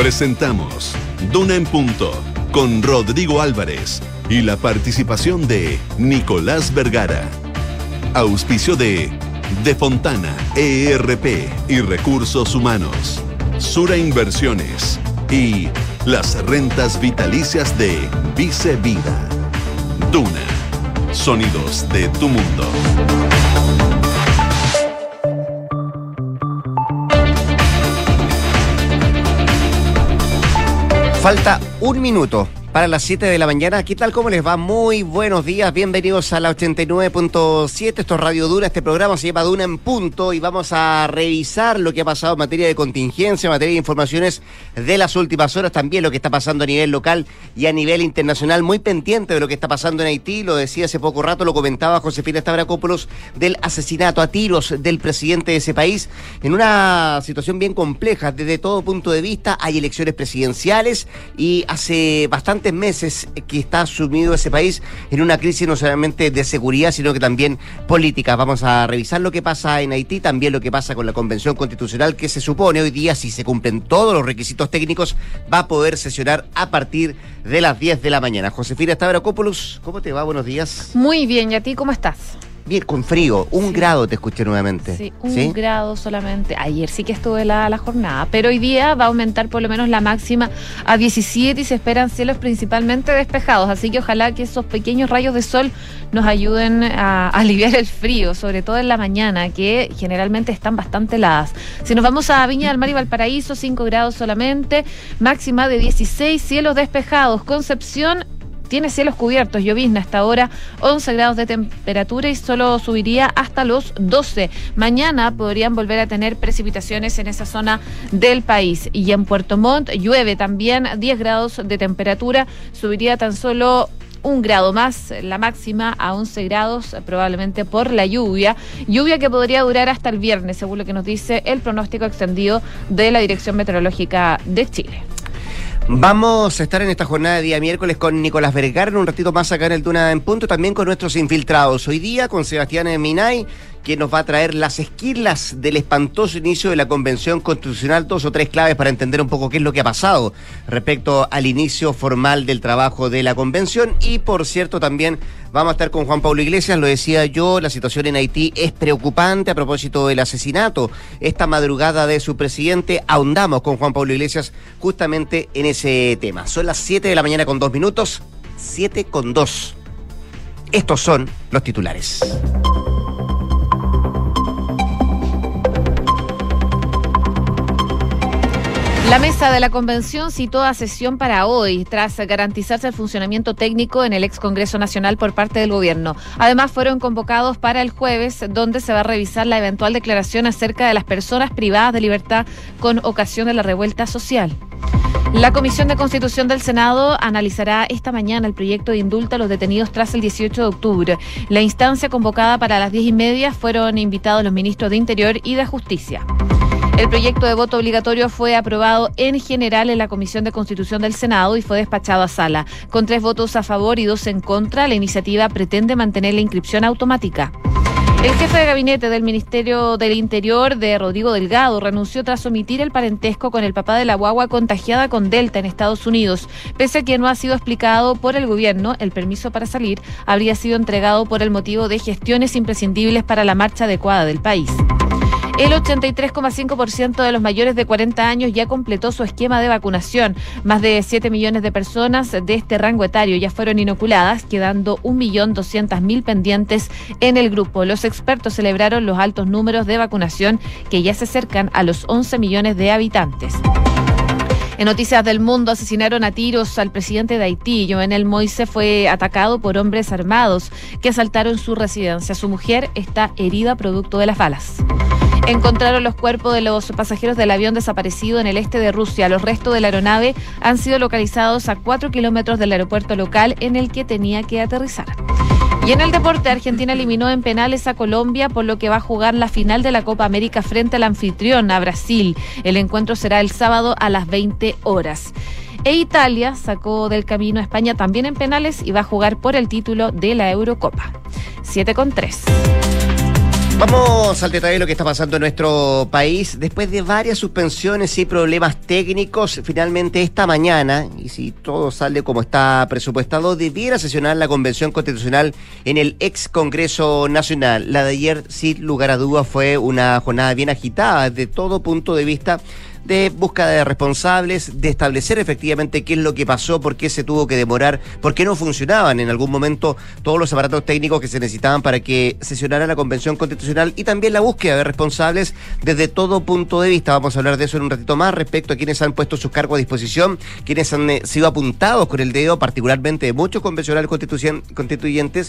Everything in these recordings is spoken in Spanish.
Presentamos Duna en Punto con Rodrigo Álvarez y la participación de Nicolás Vergara. Auspicio de Fontana, ERP y Recursos Humanos, Sura Inversiones y las rentas vitalicias de Vice Vida. Duna, sonidos de tu mundo. Falta un minuto para las 7 de la mañana. ¿Qué tal? ¿Cómo les va? Muy buenos días. Bienvenidos a la 89.7. Esto es Radio Duna. Este programa se llama Duna en Punto y vamos a revisar lo que ha pasado en materia de contingencia, en materia de informaciones de las últimas horas, también lo que está pasando a nivel local y a nivel internacional. Muy pendiente de lo que está pasando en Haití. Lo decía hace poco rato, lo comentaba Josefina Stavrakopoulos, del asesinato a tiros del presidente de ese país, en una situación bien compleja desde todo punto de vista. Hay elecciones presidenciales y hace bastante meses que está sumido ese país en una crisis no solamente de seguridad, sino que también política. Vamos a revisar lo que pasa en Haití, también lo que pasa con la Convención Constitucional, que se supone hoy día, si se cumplen todos los requisitos técnicos, va a poder sesionar a partir de las 10 de la mañana. Josefina Stavrakopoulos, ¿cómo te va? Buenos días. Muy bien, ¿y a ti cómo estás? Bien, con frío, un grado te escuché nuevamente. Sí, un grado solamente. Ayer sí que estuvo helada la jornada, pero hoy día va a aumentar por lo menos la máxima a 17 y se esperan cielos principalmente despejados, así que ojalá que esos pequeños rayos de sol nos ayuden a aliviar el frío, sobre todo en la mañana, que generalmente están bastante heladas. Si nos vamos a Viña del Mar y Valparaíso, 5 grados solamente, máxima de 16, cielos despejados. Concepción tiene cielos cubiertos, llovizna hasta ahora, 11 grados de temperatura y solo subiría hasta los 12. Mañana podrían volver a tener precipitaciones en esa zona del país. Y en Puerto Montt llueve también, 10 grados de temperatura, subiría tan solo un grado más, la máxima a 11 grados, probablemente por la lluvia que podría durar hasta el viernes, según lo que nos dice el pronóstico extendido de la Dirección Meteorológica de Chile. Vamos a estar en esta jornada de día miércoles con Nicolás Vergara, en un ratito más acá en el Duna en Punto, también con nuestros infiltrados. Hoy día con Sebastián Minay, que nos va a traer las esquirlas del espantoso inicio de la Convención Constitucional, 2 o 3 claves para entender un poco qué es lo que ha pasado respecto al inicio formal del trabajo de la Convención. Y por cierto, también vamos a estar con Juan Pablo Iglesias, lo decía yo, la situación en Haití es preocupante a propósito del asesinato esta madrugada de su presidente. Ahondamos con Juan Pablo Iglesias justamente en ese tema. Son las 7 de la mañana con 2 minutos, 7:02. Estos son los titulares. La mesa de la convención citó a sesión para hoy, tras garantizarse el funcionamiento técnico en el ex Congreso Nacional por parte del gobierno. Además, fueron convocados para el jueves, donde se va a revisar la eventual declaración acerca de las personas privadas de libertad con ocasión de la revuelta social. La Comisión de Constitución del Senado analizará esta mañana el proyecto de indulto a los detenidos tras el 18 de octubre. La instancia convocada para las 10:30 fueron invitados los ministros de Interior y de Justicia. El proyecto de voto obligatorio fue aprobado en general en la Comisión de Constitución del Senado y fue despachado a sala. Con 3 votos a favor y 2 en contra, la iniciativa pretende mantener la inscripción automática. El jefe de gabinete del Ministerio del Interior, de Rodrigo Delgado, renunció tras omitir el parentesco con el papá de la guagua contagiada con Delta en Estados Unidos. Pese a que no ha sido explicado por el gobierno, el permiso para salir habría sido entregado por el motivo de gestiones imprescindibles para la marcha adecuada del país. El 83,5% de los mayores de 40 años ya completó su esquema de vacunación. Más de 7 millones de personas de este rango etario ya fueron inoculadas, quedando 1.200.000 pendientes en el grupo. Los expertos celebraron los altos números de vacunación, que ya se acercan a los 11 millones de habitantes. En Noticias del Mundo, asesinaron a tiros al presidente de Haití. Jovenel Moïse fue atacado por hombres armados que asaltaron su residencia. Su mujer está herida producto de las balas. Encontraron los cuerpos de los pasajeros del avión desaparecido en el este de Rusia. Los restos de la aeronave han sido localizados a 4 kilómetros del aeropuerto local en el que tenía que aterrizar. Y en el deporte, Argentina eliminó en penales a Colombia, por lo que va a jugar la final de la Copa América frente al anfitrión, a Brasil. El encuentro será el sábado a las 20 horas. E Italia sacó del camino a España también en penales y va a jugar por el título de la Eurocopa. 7:03. Vamos al detalle de lo que está pasando en nuestro país. Después de varias suspensiones y problemas técnicos, finalmente esta mañana, y si todo sale como está presupuestado, debiera sesionar la Convención Constitucional en el ex Congreso Nacional. La de ayer, sin lugar a dudas, fue una jornada bien agitada desde todo punto de vista, de búsqueda de responsables, de establecer efectivamente qué es lo que pasó, por qué se tuvo que demorar, por qué no funcionaban en algún momento todos los aparatos técnicos que se necesitaban para que sesionara la Convención Constitucional, y también la búsqueda de responsables desde todo punto de vista. Vamos a hablar de eso en un ratito más, respecto a quienes han puesto sus cargos a disposición, quienes han sido apuntados con el dedo, particularmente de muchos convencionales constituyentes,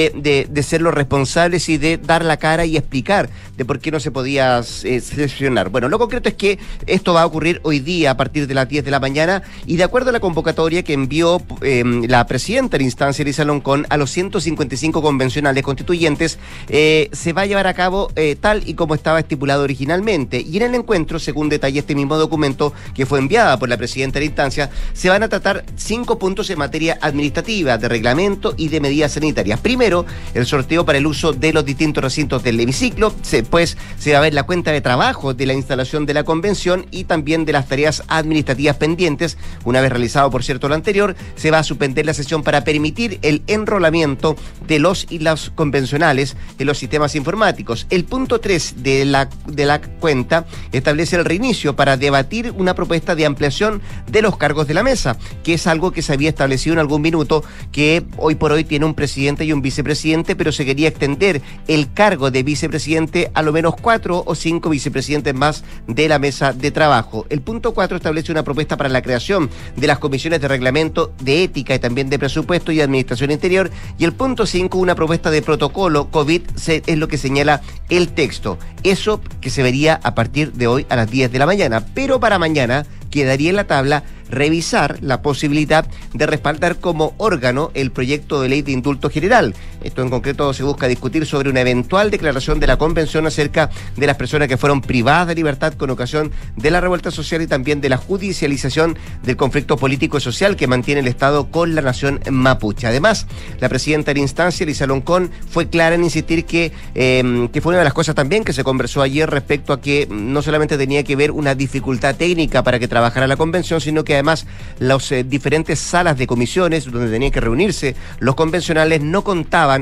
de ser los responsables y de dar la cara y explicar de por qué no se podía sesionar. Bueno, lo concreto es que esto va a ocurrir hoy día a partir de las 10 de la mañana, y de acuerdo a la convocatoria que envió la presidenta de la instancia, Elisa Loncón, a los 155 convencionales constituyentes, se va a llevar a cabo tal y como estaba estipulado originalmente. Y en el encuentro, según detalla este mismo documento que fue enviada por la presidenta de la instancia, se van a tratar 5 puntos en materia administrativa, de reglamento y de medidas sanitarias. Primero, el sorteo para el uso de los distintos recintos del hemiciclo. Después se va a ver la cuenta de trabajo de la instalación de la convención y también de las tareas administrativas pendientes. Una vez realizado, por cierto, lo anterior, se va a suspender la sesión para permitir el enrolamiento de los y las convencionales en los sistemas informáticos. El punto 3 de la cuenta establece el reinicio para debatir una propuesta de ampliación de los cargos de la mesa, que es algo que se había establecido en algún minuto, que hoy por hoy tiene un presidente y un vicepresidente, pero se quería extender el cargo de vicepresidente a lo menos 4 o 5 vicepresidentes más de la mesa de trabajo. El punto 4 establece una propuesta para la creación de las comisiones de reglamento, de ética y también de presupuesto y administración interior. Y el punto 5, una propuesta de protocolo COVID, es lo que señala el texto. Eso que se vería a partir de hoy a las 10 de la mañana. Pero para mañana quedaría en la tabla revisar la posibilidad de respaldar como órgano el proyecto de ley de indulto general. Esto en concreto se busca discutir sobre una eventual declaración de la convención acerca de las personas que fueron privadas de libertad con ocasión de la revuelta social y también de la judicialización del conflicto político y social que mantiene el Estado con la nación mapuche. Además, la presidenta de la instancia, Elisa Loncón, fue clara en insistir que fue una de las cosas también que se conversó ayer respecto a que no solamente tenía que ver una dificultad técnica para que trabajara la convención, sino que además las diferentes salas de comisiones donde tenían que reunirse los convencionales no contaban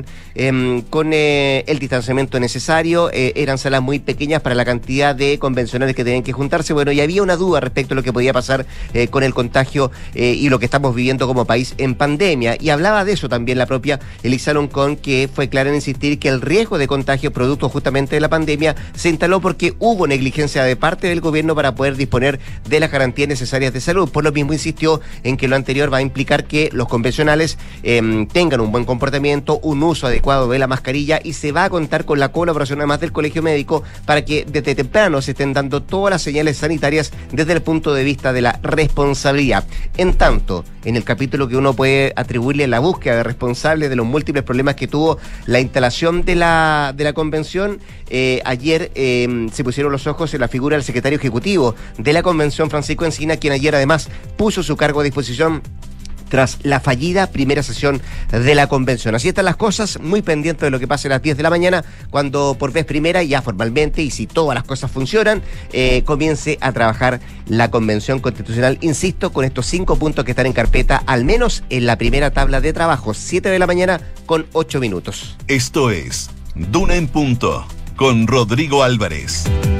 con el distanciamiento necesario, eran salas muy pequeñas para la cantidad de convencionales que tenían que juntarse. Bueno, y había una duda respecto a lo que podía pasar con el contagio y lo que estamos viviendo como país en pandemia, y hablaba de eso también la propia Elisa Loncón, que fue clara en insistir que el riesgo de contagio producto justamente de la pandemia se instaló porque hubo negligencia de parte del gobierno para poder disponer de las garantías necesarias de salud. Por lo mismo insistió en que lo anterior va a implicar que los convencionales tengan un buen comportamiento, un uso adecuado de la mascarilla, y se va a contar con la colaboración además del Colegio Médico para que desde temprano se estén dando todas las señales sanitarias desde el punto de vista de la responsabilidad. En tanto, en el capítulo que uno puede atribuirle la búsqueda de responsables de los múltiples problemas que tuvo la instalación de la convención, ayer se pusieron los ojos en la figura del secretario ejecutivo de la convención, Francisco Encina, quien ayer además puso su cargo a disposición tras la fallida primera sesión de la convención. Así están las cosas, muy pendientes de lo que pase a las 10 de la mañana, cuando por vez primera, ya formalmente, y si todas las cosas funcionan, comience a trabajar la Convención Constitucional, insisto, con estos 5 puntos que están en carpeta, al menos en la primera tabla de trabajo, 7 de la mañana con 8 minutos. Esto es Duna en Punto, con Rodrigo Álvarez.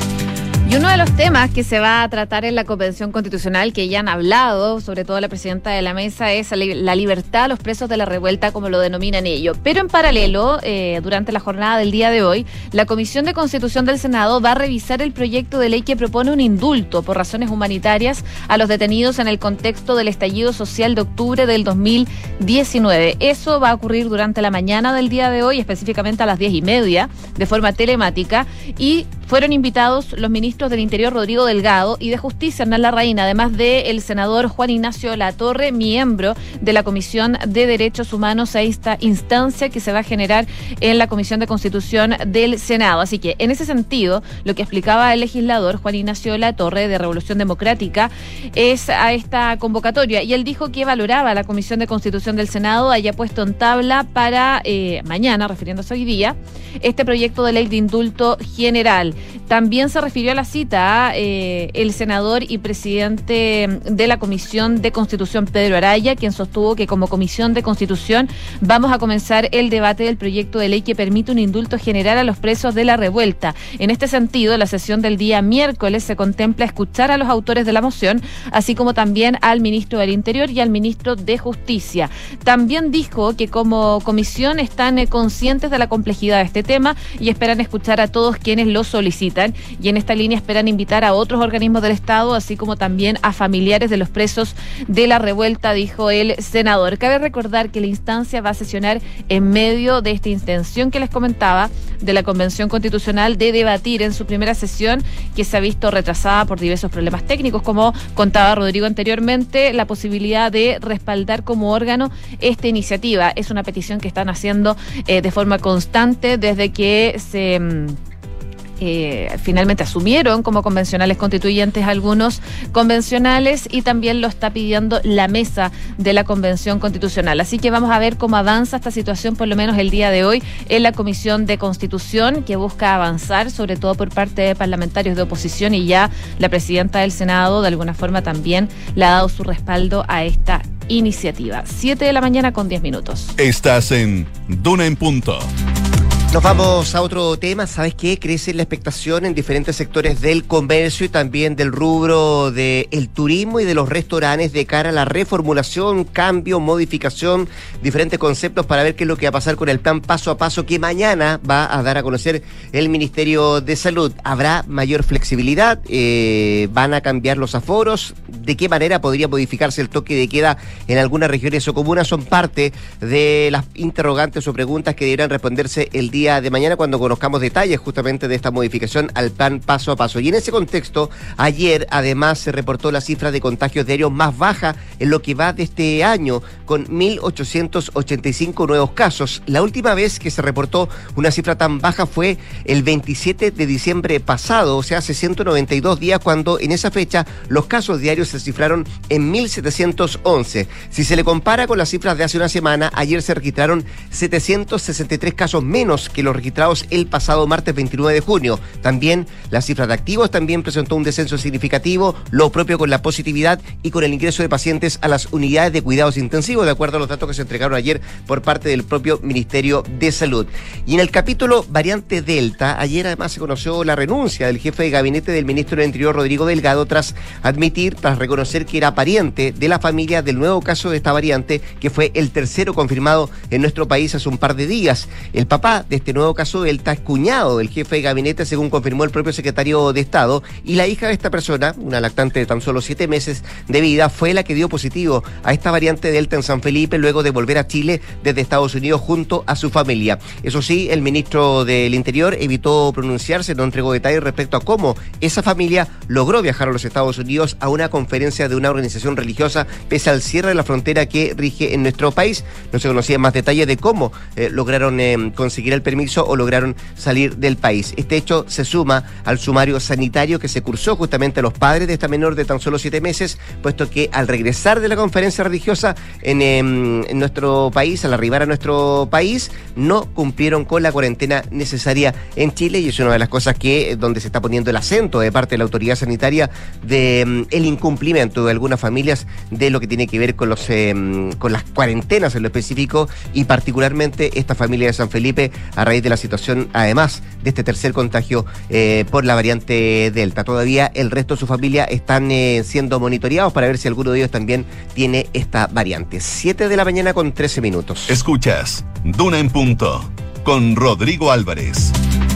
Y uno de los temas que se va a tratar en la Convención Constitucional, que ya han hablado, sobre todo la presidenta de la mesa, es la libertad a los presos de la revuelta, como lo denominan ellos. Pero en paralelo, durante la jornada del día de hoy, la Comisión de Constitución del Senado va a revisar el proyecto de ley que propone un indulto por razones humanitarias a los detenidos en el contexto del estallido social de octubre del 2019. Eso va a ocurrir durante la mañana del día de hoy, específicamente a las 10:30, de forma telemática, y Fueron invitados los ministros del Interior Rodrigo Delgado y de Justicia Hernán Larraín, además del senador Juan Ignacio Latorre, miembro de la Comisión de Derechos Humanos, a esta instancia que se va a generar en la Comisión de Constitución del Senado. Así que, en ese sentido, lo que explicaba el legislador Juan Ignacio Latorre de Revolución Democrática es a esta convocatoria, y él dijo que valoraba la Comisión de Constitución del Senado haya puesto en tabla para mañana, refiriéndose hoy día, este proyecto de ley de indulto general. También se refirió a la cita el senador y presidente de la Comisión de Constitución, Pedro Araya, quien sostuvo que como Comisión de Constitución vamos a comenzar el debate del proyecto de ley que permite un indulto general a los presos de la revuelta. En este sentido, la sesión del día miércoles se contempla escuchar a los autores de la moción, así como también al ministro del Interior y al ministro de Justicia. También dijo que como comisión están conscientes de la complejidad de este tema y esperan escuchar a todos quienes lo solicitan, y en esta línea esperan invitar a otros organismos del Estado, así como también a familiares de los presos de la revuelta, dijo el senador. Cabe recordar que la instancia va a sesionar en medio de esta intención que les comentaba de la Convención Constitucional de debatir en su primera sesión, que se ha visto retrasada por diversos problemas técnicos, como contaba Rodrigo anteriormente, la posibilidad de respaldar como órgano esta iniciativa. Es una petición que están haciendo de forma constante desde que se finalmente asumieron como convencionales constituyentes algunos convencionales, y también lo está pidiendo la mesa de la Convención Constitucional. Así que vamos a ver cómo avanza esta situación, por lo menos el día de hoy, en la Comisión de Constitución, que busca avanzar, sobre todo por parte de parlamentarios de oposición, y ya la presidenta del Senado de alguna forma también le ha dado su respaldo a esta iniciativa. 7:10 a.m. Estás en Duna en Punto. Nos vamos a otro tema. ¿Sabes qué? Crece la expectación en diferentes sectores del comercio y también del rubro del turismo y de los restaurantes de cara a la reformulación, cambio, modificación, diferentes conceptos para ver qué es lo que va a pasar con el plan paso a paso que mañana va a dar a conocer el Ministerio de Salud. ¿Habrá mayor flexibilidad? ¿Van a cambiar los aforos? ¿De qué manera podría modificarse el toque de queda en algunas regiones o comunas? Son parte de las interrogantes o preguntas que deberán responderse el día de mañana cuando conozcamos detalles justamente de esta modificación al plan paso a paso. Y en ese contexto, ayer además se reportó la cifra de contagios diarios más baja en lo que va de este año, con 1.885 nuevos casos. La última vez que se reportó una cifra tan baja fue el 27 de diciembre pasado, o sea, hace 192 días, cuando en esa fecha los casos diarios se cifraron en 1.711. Si se le compara con las cifras de hace una semana, ayer se registraron 763 casos menos que los registrados el pasado martes 29 de junio. También la cifra de activos también presentó un descenso significativo, lo propio con la positividad y con el ingreso de pacientes a las unidades de cuidados intensivos, de acuerdo a los datos que se entregaron ayer por parte del propio Ministerio de Salud. Y en el capítulo variante Delta, ayer además se conoció la renuncia del jefe de gabinete del ministro del Interior, Rodrigo Delgado, tras reconocer que era pariente de la familia del nuevo caso de esta variante, que fue el tercero confirmado en nuestro país hace un par de días. El papá de este nuevo caso Delta es cuñado del jefe de gabinete, según confirmó el propio secretario de Estado, y la hija de esta persona, una lactante de tan solo 7 meses de vida, fue la que dio positivo a esta variante Delta en San Felipe luego de volver a Chile desde Estados Unidos junto a su familia. Eso sí, el ministro del Interior evitó pronunciarse, no entregó detalles respecto a cómo esa familia logró viajar a los Estados Unidos a una conferencia de una organización religiosa pese al cierre de la frontera que rige en nuestro país. No se conocían más detalles de cómo lograron conseguir el permiso o lograron salir del país. Este hecho se suma al sumario sanitario que se cursó justamente a los padres de esta menor de tan solo 7 meses, puesto que al regresar de la conferencia religiosa en nuestro país, al arribar a nuestro país, no cumplieron con la cuarentena necesaria en Chile, y es una de las cosas donde se está poniendo el acento de parte de la autoridad sanitaria de el incumplimiento de algunas familias de lo que tiene que ver con las cuarentenas en lo específico, y particularmente esta familia de San Felipe, a raíz de la situación, además de este tercer contagio por la variante Delta. Todavía el resto de su familia están siendo monitoreados para ver si alguno de ellos también tiene esta variante. 7:13 a.m. Escuchas Duna en Punto con Rodrigo Álvarez.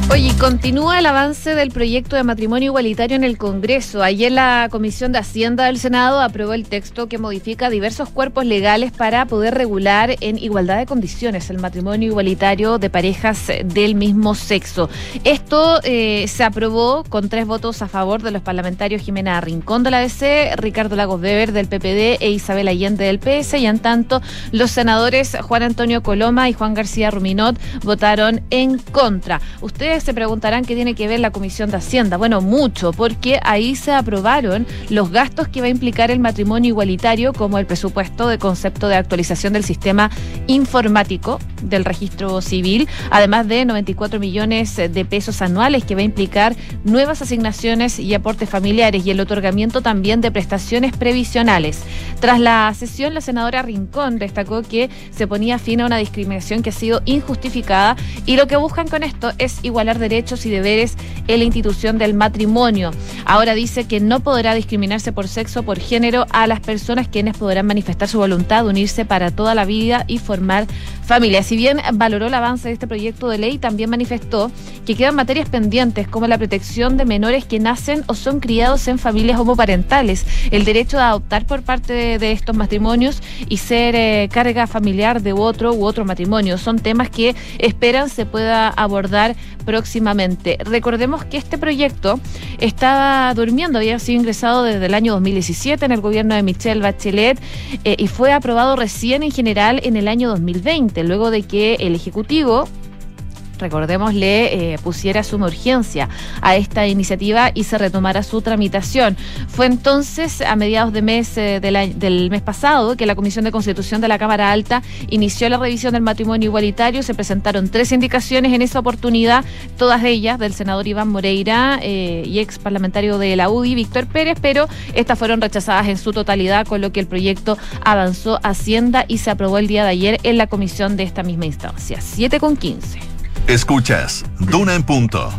Oye, continúa el avance del proyecto de matrimonio igualitario en el Congreso. Ayer la Comisión de Hacienda del Senado aprobó el texto que modifica diversos cuerpos legales para poder regular en igualdad de condiciones el matrimonio igualitario de parejas del mismo sexo. Esto se aprobó con 3 votos a favor de los parlamentarios Jimena Rincón de la DC, Ricardo Lagos Weber del PPD e Isabel Allende del PS, y en tanto los senadores Juan Antonio Coloma y Juan García Ruminot votaron en contra. Ustedes se preguntarán qué tiene que ver la Comisión de Hacienda. Bueno, mucho, porque ahí se aprobaron los gastos que va a implicar el matrimonio igualitario, como el presupuesto de concepto de actualización del sistema informático del registro civil, además de 94 millones de pesos anuales que va a implicar nuevas asignaciones y aportes familiares y el otorgamiento también de prestaciones previsionales. Tras la sesión, la senadora Rincón destacó que se ponía fin a una discriminación que ha sido injustificada y lo que buscan con esto es igualar derechos y deberes en la institución del matrimonio. Ahora dice que no podrá discriminarse por sexo o por género a las personas, quienes podrán manifestar su voluntad de unirse para toda la vida y formar familia. Si bien valoró el avance de este proyecto de ley, también manifestó que quedan materias pendientes como la protección de menores que nacen o son criados en familias homoparentales, el derecho de adoptar por parte de estos matrimonios y ser carga familiar de otro u otro matrimonio. Son temas que esperan se pueda abordar próximamente. Recordemos que este proyecto estaba durmiendo, había sido ingresado desde el año 2017 en el gobierno de Michelle Bachelet y fue aprobado recién en general en el año 2020, luego de que el Ejecutivo, recordemos, le pusiera suma urgencia a esta iniciativa y se retomara su tramitación. Fue entonces a mediados de mes del mes pasado que la Comisión de Constitución de la Cámara Alta inició la revisión del matrimonio igualitario. Se presentaron 3 indicaciones en esa oportunidad, todas ellas del senador Iván Moreira y ex parlamentario de la UDI, Víctor Pérez, pero estas fueron rechazadas en su totalidad, con lo que el proyecto avanzó a Hacienda y se aprobó el día de ayer en la comisión de esta misma instancia. 7:15. Escuchas Duna en Punto.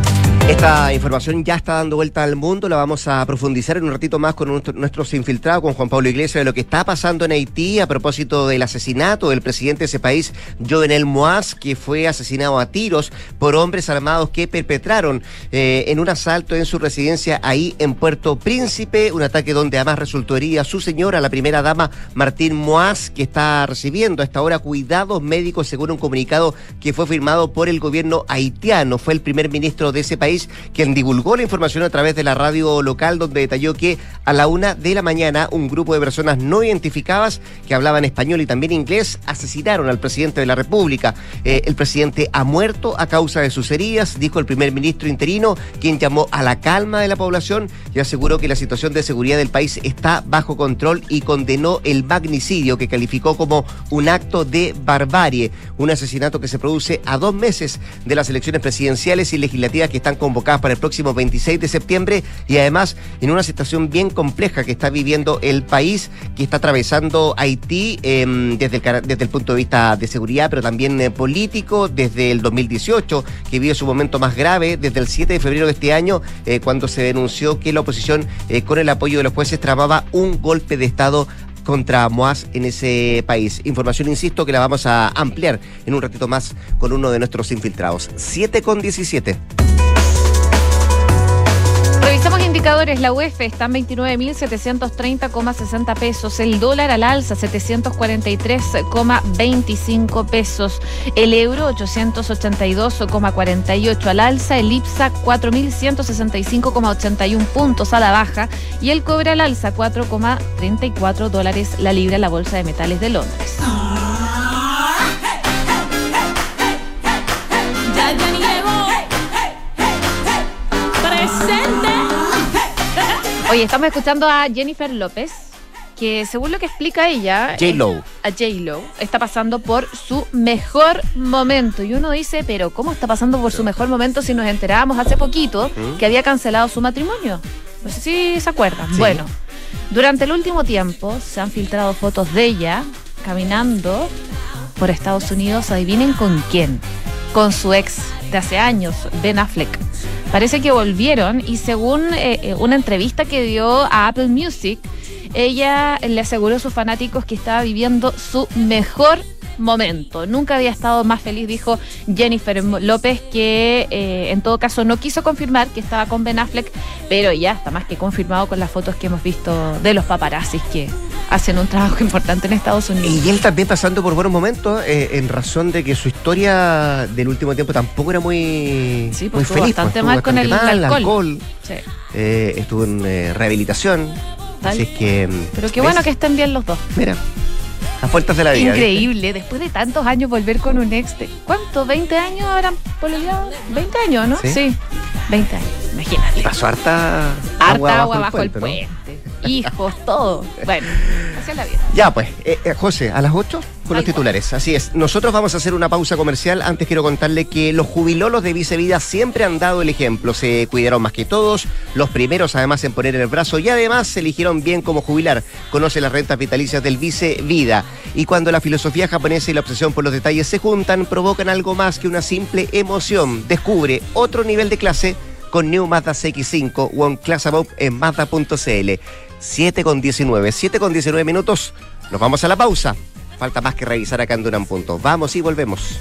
Esta información ya está dando vuelta al mundo, la vamos a profundizar en un ratito más con nuestros infiltrados, con Juan Pablo Iglesias, de lo que está pasando en Haití a propósito del asesinato del presidente de ese país, Jovenel Moïse, que fue asesinado a tiros por hombres armados que perpetraron en un asalto en su residencia ahí en Puerto Príncipe, un ataque donde además resultó herida su señora, la primera dama Martine Moïse, que está recibiendo a esta hora cuidados médicos, según un comunicado que fue firmado por el gobierno haitiano. Fue el primer ministro de ese país quien divulgó la información a través de la radio local, donde detalló que a la 1 de la mañana un grupo de personas no identificadas que hablaban español y también inglés asesinaron al presidente de la República. El presidente ha muerto a causa de sus heridas, dijo el primer ministro interino, quien llamó a la calma de la población y aseguró que la situación de seguridad del país está bajo control y condenó el magnicidio, que calificó como un acto de barbarie, un asesinato que se produce a 2 meses de las elecciones presidenciales y legislativas que están convocadas para el próximo 26 de septiembre y además en una situación bien compleja que está viviendo el país, que está atravesando Haití desde el punto de vista de seguridad, pero también político, desde el 2018, que vive su momento más grave, desde el 7 de febrero de este año, cuando se denunció que la oposición, con el apoyo de los jueces, tramaba un golpe de Estado contra Moïse en ese país. Información, insisto, que la vamos a ampliar en un ratito más con uno de nuestros infiltrados. 7:17. Revisamos indicadores. La UEF está en 29.730,60 pesos. El dólar al alza, 743,25 pesos. El euro, 882,48 al alza. El IPSA, 4.165,81 puntos a la baja. Y el cobre al alza, $4,34 la libra en la Bolsa de Metales de Londres. Oye, estamos escuchando a Jennifer López, que según lo que explica ella, J-Lo, está pasando por su mejor momento. Y uno dice, pero ¿cómo está pasando por su mejor momento si nos enterábamos hace poquito que había cancelado su matrimonio? No sé si se acuerdan. Sí. Bueno, durante el último tiempo se han filtrado fotos de ella caminando por Estados Unidos. Adivinen con quién. Con su ex de hace años, Ben Affleck. Parece que volvieron y según una entrevista que dio a Apple Music, ella le aseguró a sus fanáticos que estaba viviendo su mejor momento. Nunca había estado más feliz, dijo Jennifer López, que en todo caso no quiso confirmar que estaba con Ben Affleck, pero ya está más que confirmado con las fotos que hemos visto de los paparazzis que hacen un trabajo importante en Estados Unidos. Y él también pasando por buenos momentos, en razón de que su historia del último tiempo tampoco era muy, sí, muy feliz. Bastante mal con el alcohol. Sí. Estuvo en rehabilitación. Así es que... Pero qué bueno que estén bien los dos. Mira, las vueltas de la vida. Increíble, después de tantos años volver con un ex. ¿Cuánto? ¿20 años habrán pololeado? 20 años, ¿no? Sí. 20 años, imagínate. Y pasó harta agua bajo el puente. Hijos, todo. Bueno, así es la vida. Ya pues, José, a las 8 con los titulares. Así es. Nosotros vamos a hacer una pausa comercial. Antes quiero contarle que los jubilolos de Vice Vida siempre han dado el ejemplo. Se cuidaron más que todos, los primeros además en poner el brazo y además se eligieron bien cómo jubilar. Conoce las rentas vitalicias del Vice Vida. Y cuando la filosofía japonesa y la obsesión por los detalles se juntan, provocan algo más que una simple emoción. Descubre otro nivel de clase con New Mazda CX-5 o en Class Above en Mazda.cl. 7:19 minutos. Nos vamos a la pausa. Falta más que revisar acá en Duna en Punto. Vamos y volvemos.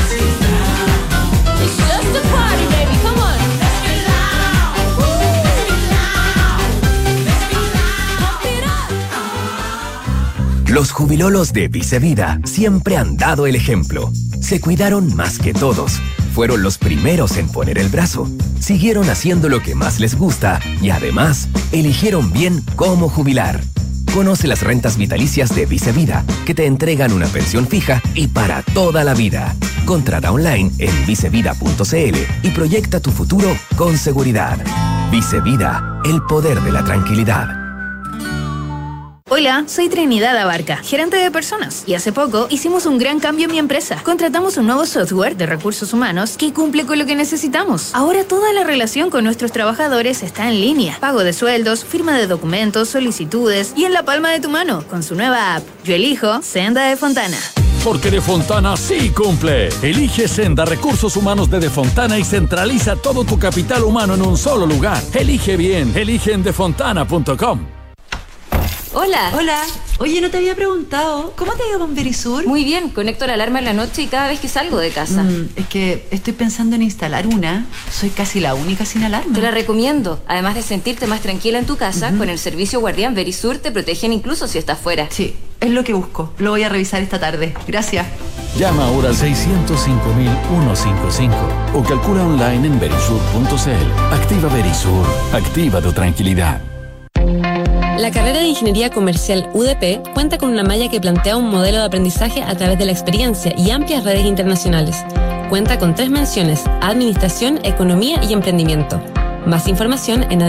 Los jubilolos de Vice Vida siempre han dado el ejemplo. Se cuidaron más que todos. Fueron los primeros en poner el brazo. Siguieron haciendo lo que más les gusta y además eligieron bien cómo jubilar. Conoce las rentas vitalicias de Vice Vida, que te entregan una pensión fija y para toda la vida. Contrata online en vicevida.cl y proyecta tu futuro con seguridad. Vice Vida, el poder de la tranquilidad. Hola, soy Trinidad Abarca, gerente de personas, y hace poco hicimos un gran cambio en mi empresa. Contratamos un nuevo software de recursos humanos que cumple con lo que necesitamos. Ahora toda la relación con nuestros trabajadores está en línea. Pago de sueldos, firma de documentos, solicitudes y en la palma de tu mano con su nueva app. Yo elijo Senda de Fontana. Porque De Fontana sí cumple. Elige Senda Recursos Humanos de Fontana y centraliza todo tu capital humano en un solo lugar. Elige bien, elige en defontana.com. Hola. Hola. Oye, no te había preguntado, ¿cómo te ha ido con Verisur? Muy bien, conecto la alarma en la noche y cada vez que salgo de casa. Es que estoy pensando en instalar una. Soy casi la única sin alarma. Te la recomiendo. Además de sentirte más tranquila en tu casa, con el servicio Guardián Verisur te protegen incluso si estás fuera. Sí, es lo que busco. Lo voy a revisar esta tarde. Gracias. Llama ahora al 605.155 o calcula online en verisur.cl. Activa Verisur. Activa tu tranquilidad. La carrera de Ingeniería Comercial UDP cuenta con una malla que plantea un modelo de aprendizaje a través de la experiencia y amplias redes internacionales. Cuenta con 3 menciones: Administración, Economía y Emprendimiento. Más información en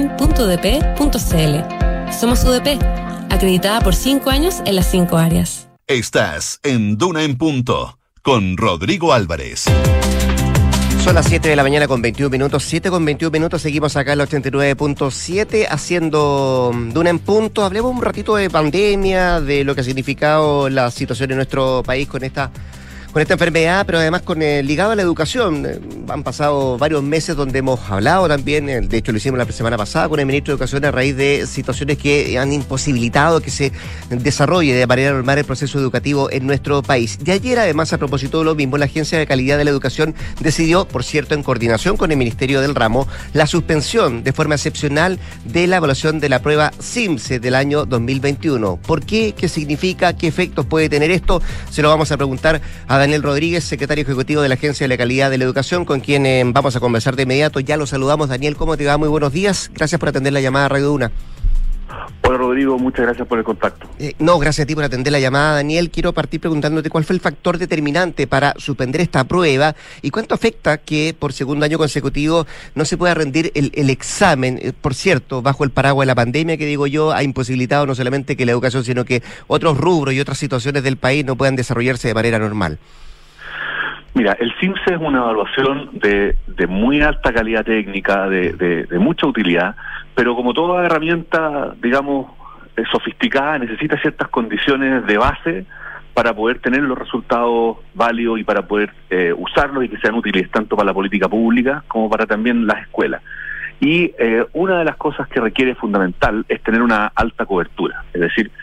admisión.udp.cl. Somos UDP, acreditada por 5 años en las 5 áreas. Estás en Duna en Punto, con Rodrigo Álvarez. Son las 7 de la mañana con 21 minutos, 7 con 21 minutos, seguimos acá en el 89.7 haciendo Duna en Punto. Hablemos un ratito de pandemia, de lo que ha significado la situación en nuestro país con esta enfermedad, pero además ligado a la educación. Han pasado varios meses donde hemos hablado también, de hecho lo hicimos la semana pasada con el ministro de Educación a raíz de situaciones que han imposibilitado que se desarrolle de manera normal el proceso educativo en nuestro país. De ayer además, a propósito de lo mismo, la Agencia de Calidad de la Educación decidió, por cierto, en coordinación con el Ministerio del Ramo, la suspensión de forma excepcional de la evaluación de la prueba CIMSE del año 2021. ¿Por qué? ¿Qué significa? ¿Qué efectos puede tener esto? Se lo vamos a preguntar a Daniel Rodríguez, secretario ejecutivo de la Agencia de la Calidad de la Educación, con quien vamos a conversar de inmediato. Ya lo saludamos. Daniel, ¿cómo te va? Muy buenos días. Gracias por atender la llamada a Radio Duna. Hola Rodrigo, muchas gracias por el contacto. Gracias a ti por atender la llamada, Daniel. Quiero partir preguntándote cuál fue el factor determinante para suspender esta prueba y cuánto afecta que por segundo año consecutivo no se pueda rendir el examen. Por cierto, bajo el paraguas de la pandemia, que digo yo, ha imposibilitado no solamente que la educación, sino que otros rubros y otras situaciones del país no puedan desarrollarse de manera normal. Mira, el CIMSE es una evaluación de muy alta calidad técnica, de mucha utilidad, pero como toda herramienta, digamos, sofisticada, necesita ciertas condiciones de base para poder tener los resultados válidos y para poder usarlos y que sean útiles tanto para la política pública como para también las escuelas. Y una de las cosas que requiere fundamental es tener una alta cobertura, es decir,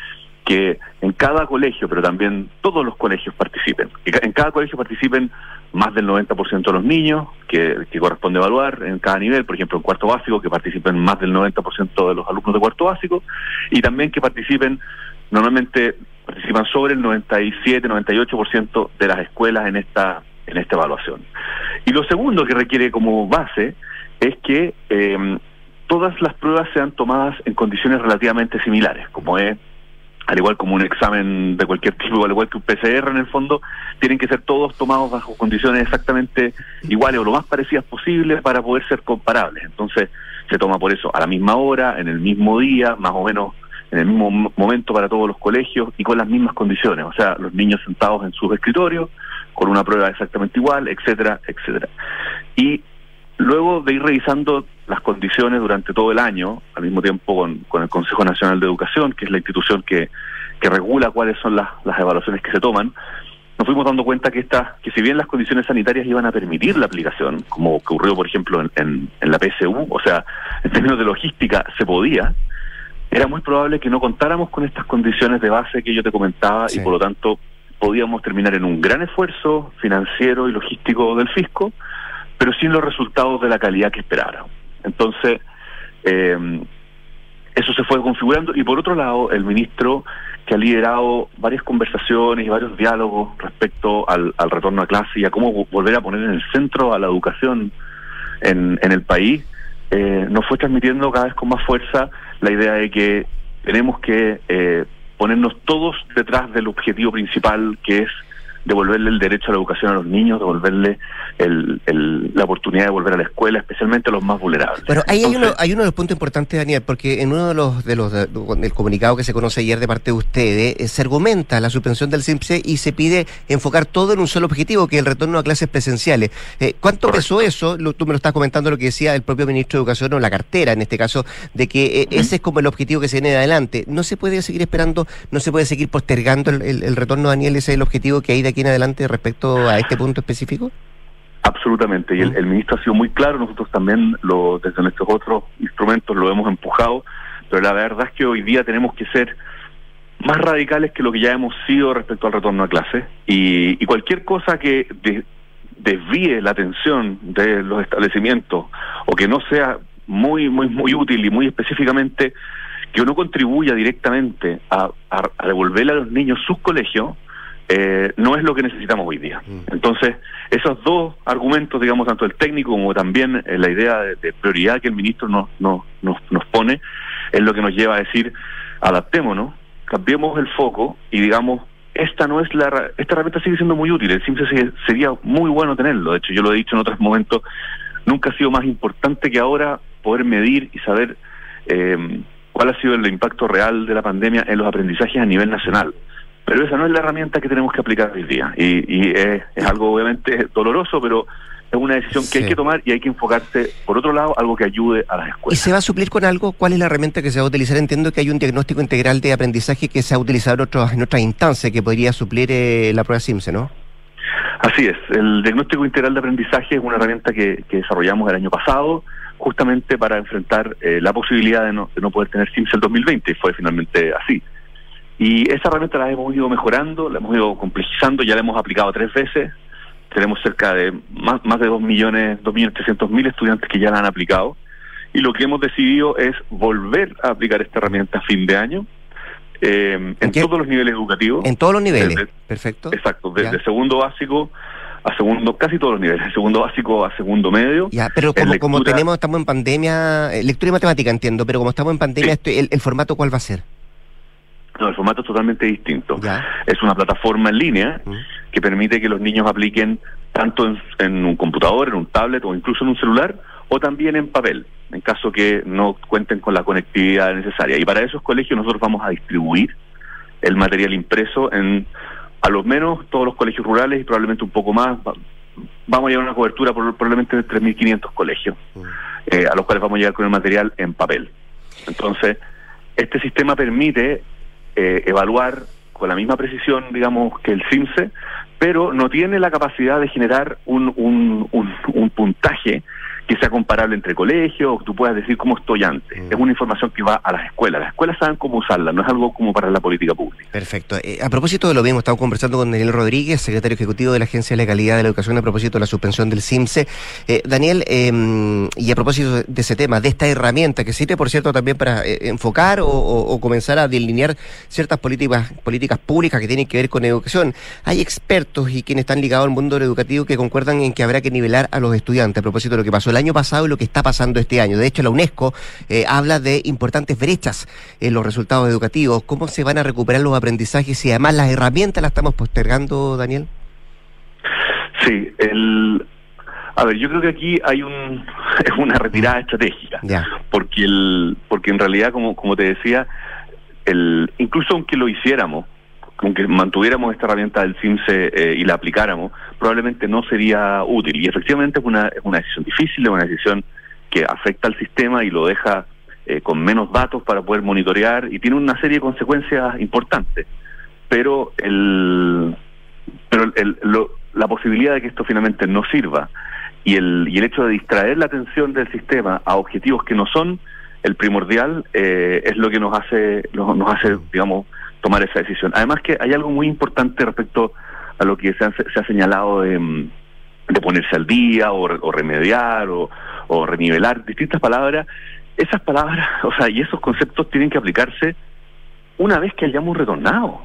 que en cada colegio, pero también todos los colegios participen, que en cada colegio participen más del 90% de los niños que corresponde evaluar en cada nivel, por ejemplo en cuarto básico, que participen más del 90% de los alumnos de cuarto básico, y también que normalmente participan sobre el 97-98% de las escuelas en esta evaluación. Y lo segundo que requiere como base es que todas las pruebas sean tomadas en condiciones relativamente similares, como es, al igual como un examen de cualquier tipo, al igual que un PCR en el fondo, tienen que ser todos tomados bajo condiciones exactamente iguales o lo más parecidas posible para poder ser comparables. Entonces se toma por eso a la misma hora, en el mismo día, más o menos en el mismo momento para todos los colegios y con las mismas condiciones, o sea, los niños sentados en sus escritorios, con una prueba exactamente igual, etcétera, etcétera. Y luego de ir revisando las condiciones durante todo el año, al mismo tiempo con el Consejo Nacional de Educación, que es la institución que regula cuáles son las evaluaciones que se toman, nos fuimos dando cuenta que si bien las condiciones sanitarias iban a permitir la aplicación, como ocurrió por ejemplo en la PSU, o sea, en términos de logística se podía, era muy probable que no contáramos con estas condiciones de base que yo te comentaba, sí. Y por lo tanto podíamos terminar en un gran esfuerzo financiero y logístico del fisco, pero sin los resultados de la calidad que esperara. Entonces, eso se fue configurando, y por otro lado, el ministro, que ha liderado varias conversaciones y varios diálogos respecto al retorno a clase y a cómo volver a poner en el centro a la educación en el país, nos fue transmitiendo cada vez con más fuerza la idea de que tenemos que ponernos todos detrás del objetivo principal, que es devolverle el derecho a la educación a los niños, devolverle la oportunidad de volver a la escuela, especialmente a los más vulnerables. Pero hay uno de los puntos importantes, Daniel, porque en uno del comunicado que se conoce ayer de parte de ustedes, se argumenta la suspensión del CIMSE y se pide enfocar todo en un solo objetivo, que es el retorno a clases presenciales. ¿Cuánto pesó eso? Tú me lo estás comentando, lo que decía el propio ministro de Educación, o la cartera en este caso, de que ese es como el objetivo que se viene de adelante. ¿No se puede seguir esperando, no se puede seguir postergando el retorno, Daniel? ¿Ese es el objetivo que hay de aquí en adelante respecto a este punto específico? Absolutamente, y el ministro ha sido muy claro, nosotros también desde nuestros otros instrumentos lo hemos empujado, pero la verdad es que hoy día tenemos que ser más radicales que lo que ya hemos sido respecto al retorno a clase, y cualquier cosa que desvíe la atención de los establecimientos o que no sea muy útil y muy específicamente que no contribuya directamente a devolverle a los niños sus colegios, no es lo que necesitamos hoy día. Entonces, esos dos argumentos, digamos, tanto el técnico como también la idea de prioridad que el ministro nos pone, es lo que nos lleva a decir, adaptémonos, cambiemos el foco y digamos, esta herramienta sigue siendo muy útil, el CIMSE sería muy bueno tenerlo. De hecho, yo lo he dicho en otros momentos, nunca ha sido más importante que ahora poder medir y saber cuál ha sido el impacto real de la pandemia en los aprendizajes a nivel nacional. Pero esa no es la herramienta que tenemos que aplicar hoy día. Y es algo obviamente doloroso, pero es una decisión que hay que tomar y hay que enfocarse, por otro lado, algo que ayude a las escuelas. ¿Y se va a suplir con algo? ¿Cuál es la herramienta que se va a utilizar? Entiendo que hay un diagnóstico integral de aprendizaje que se ha utilizado en otras instancias, que podría suplir la prueba CIMSE, ¿no? Así es. El diagnóstico integral de aprendizaje es una herramienta que desarrollamos el año pasado, justamente para enfrentar la posibilidad de no poder tener CIMSE el 2020, y fue finalmente así. Y esa herramienta la hemos ido mejorando, la hemos ido complejizando, ya la hemos aplicado 3 veces, tenemos cerca de más de 2.300.000 estudiantes que ya la han aplicado, y lo que hemos decidido es volver a aplicar esta herramienta a fin de año, en todos los niveles educativos. En todos los niveles, perfecto. Exacto, desde segundo básico a segundo, casi todos los niveles, de segundo básico a segundo medio. Ya, pero como estamos en pandemia, lectura y matemática entiendo, pero como estamos en pandemia, sí. ¿El formato cuál va a ser? No, el formato es totalmente distinto. Es una plataforma en línea que permite que los niños apliquen tanto en un computador, en un tablet o incluso en un celular, o también en papel, en caso que no cuenten con la conectividad necesaria. Y para esos colegios nosotros vamos a distribuir el material impreso a lo menos todos los colegios rurales y probablemente un poco más. Vamos a llevar una cobertura probablemente de 3.500 colegios, a los cuales vamos a llegar con el material en papel. Entonces, este sistema permite evaluar con la misma precisión, digamos, que el CIMSE, pero no tiene la capacidad de generar un puntaje que sea comparable entre colegios, o que tú puedas decir cómo estoy antes. Es una información que va a las escuelas. Las escuelas saben cómo usarla, no es algo como para la política pública. Perfecto. A propósito de lo mismo, estamos conversando con Daniel Rodríguez, secretario ejecutivo de la Agencia de la Calidad de la Educación, a propósito de la suspensión del CIMSE. Daniel, y a propósito de ese tema, de esta herramienta que sirve, por cierto, también para enfocar o comenzar a delinear ciertas políticas públicas que tienen que ver con educación. Hay expertos y quienes están ligados al mundo educativo que concuerdan en que habrá que nivelar a los estudiantes, a propósito de lo que pasó el año pasado y lo que está pasando este año. De hecho, la UNESCO habla de importantes brechas en los resultados educativos. ¿Cómo se van a recuperar los aprendizajes si además las herramientas las estamos postergando, Daniel? Sí, a ver, yo creo que aquí hay es una retirada estratégica, porque en realidad, como te decía, incluso aunque lo hiciéramos, aunque mantuviéramos esta herramienta del CIMSE y la aplicáramos, probablemente no sería útil. Y efectivamente es una decisión difícil, es una decisión que afecta al sistema y lo deja con menos datos para poder monitorear, y tiene una serie de consecuencias importantes. Pero la posibilidad de que esto finalmente no sirva y el hecho de distraer la atención del sistema a objetivos que no son el primordial es lo que nos hace, digamos, tomar esa decisión. Además que hay algo muy importante respecto a lo que se ha señalado de ponerse al día o remediar o renivelar, distintas palabras. Esas palabras, y esos conceptos tienen que aplicarse una vez que hayamos retornado.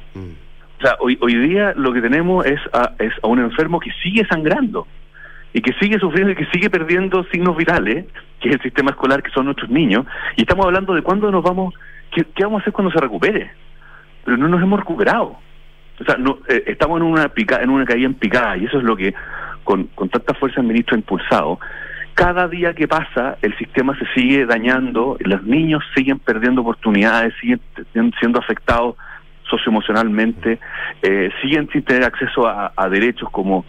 O sea, hoy día lo que tenemos es a un enfermo que sigue sangrando y que sigue sufriendo y que sigue perdiendo signos vitales, que es el sistema escolar, que son nuestros niños, y estamos hablando de cuándo nos vamos, qué vamos a hacer cuando se recupere. Pero no nos hemos recuperado. O sea, estamos en una caída en picada, y eso es lo que con tanta fuerza el ministro ha impulsado. Cada día que pasa, el sistema se sigue dañando, los niños siguen perdiendo oportunidades, siguen siendo afectados socioemocionalmente, siguen sin tener acceso a derechos como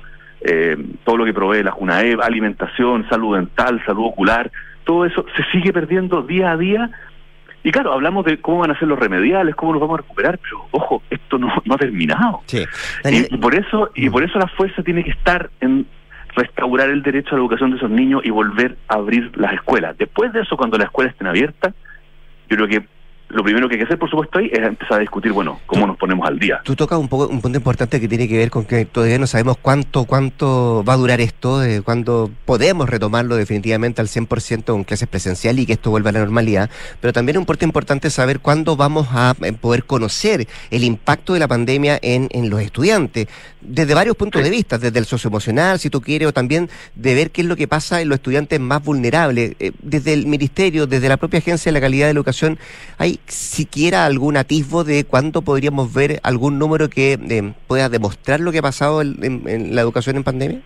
todo lo que provee la Junaep, alimentación, salud dental, salud ocular. Todo eso se sigue perdiendo día a día. Y claro, hablamos de cómo van a ser los remediales, cómo nos vamos a recuperar, pero ojo, esto no ha terminado. Sí. Y por eso la fuerza tiene que estar en restaurar el derecho a la educación de esos niños y volver a abrir las escuelas. Después de eso, cuando las escuelas estén abiertas, yo creo que lo primero que hay que hacer, por supuesto, ahí es empezar a discutir, cómo nos ponemos al día. Tú tocas un punto importante que tiene que ver con que todavía no sabemos cuánto va a durar esto, cuándo podemos retomarlo definitivamente al 100% con clases presenciales y que esto vuelva a la normalidad, pero también es un punto importante saber cuándo vamos a poder conocer el impacto de la pandemia en los estudiantes, desde varios puntos de vista, desde el socioemocional, si tú quieres, o también de ver qué es lo que pasa en los estudiantes más vulnerables. Desde el Ministerio, desde la propia Agencia de la Calidad de la Educación, ¿hay siquiera algún atisbo de cuándo podríamos ver algún número que pueda demostrar lo que ha pasado en la educación en pandemia?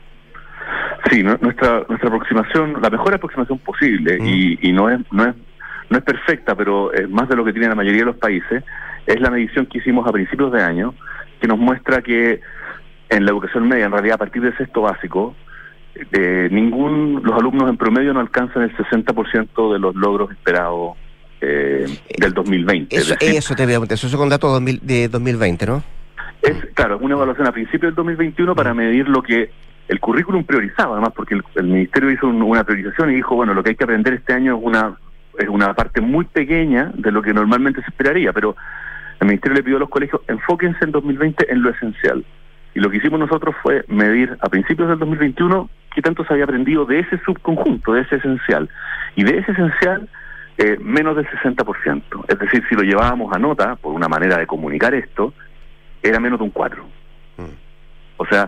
Sí, nuestra aproximación, la mejor aproximación posible, y no es perfecta, pero es más de lo que tiene la mayoría de los países, es la medición que hicimos a principios de año, que nos muestra que en la educación media, en realidad a partir del sexto básico, los alumnos en promedio no alcanzan el 60% de los logros esperados del 2020. Eso te voy a preguntar, eso con datos de 2020, ¿no? Claro, es una evaluación a principios del 2021 para medir lo que el currículum priorizaba, además, porque el Ministerio hizo una priorización y dijo, lo que hay que aprender este año es una parte muy pequeña de lo que normalmente se esperaría, pero el Ministerio le pidió a los colegios, enfóquense en 2020 en lo esencial. Y lo que hicimos nosotros fue medir a principios del 2021 qué tanto se había aprendido de ese subconjunto, de ese esencial. Y de ese esencial, menos del 60%. Es decir, si lo llevábamos a nota, por una manera de comunicar esto, era menos de un 4. O sea,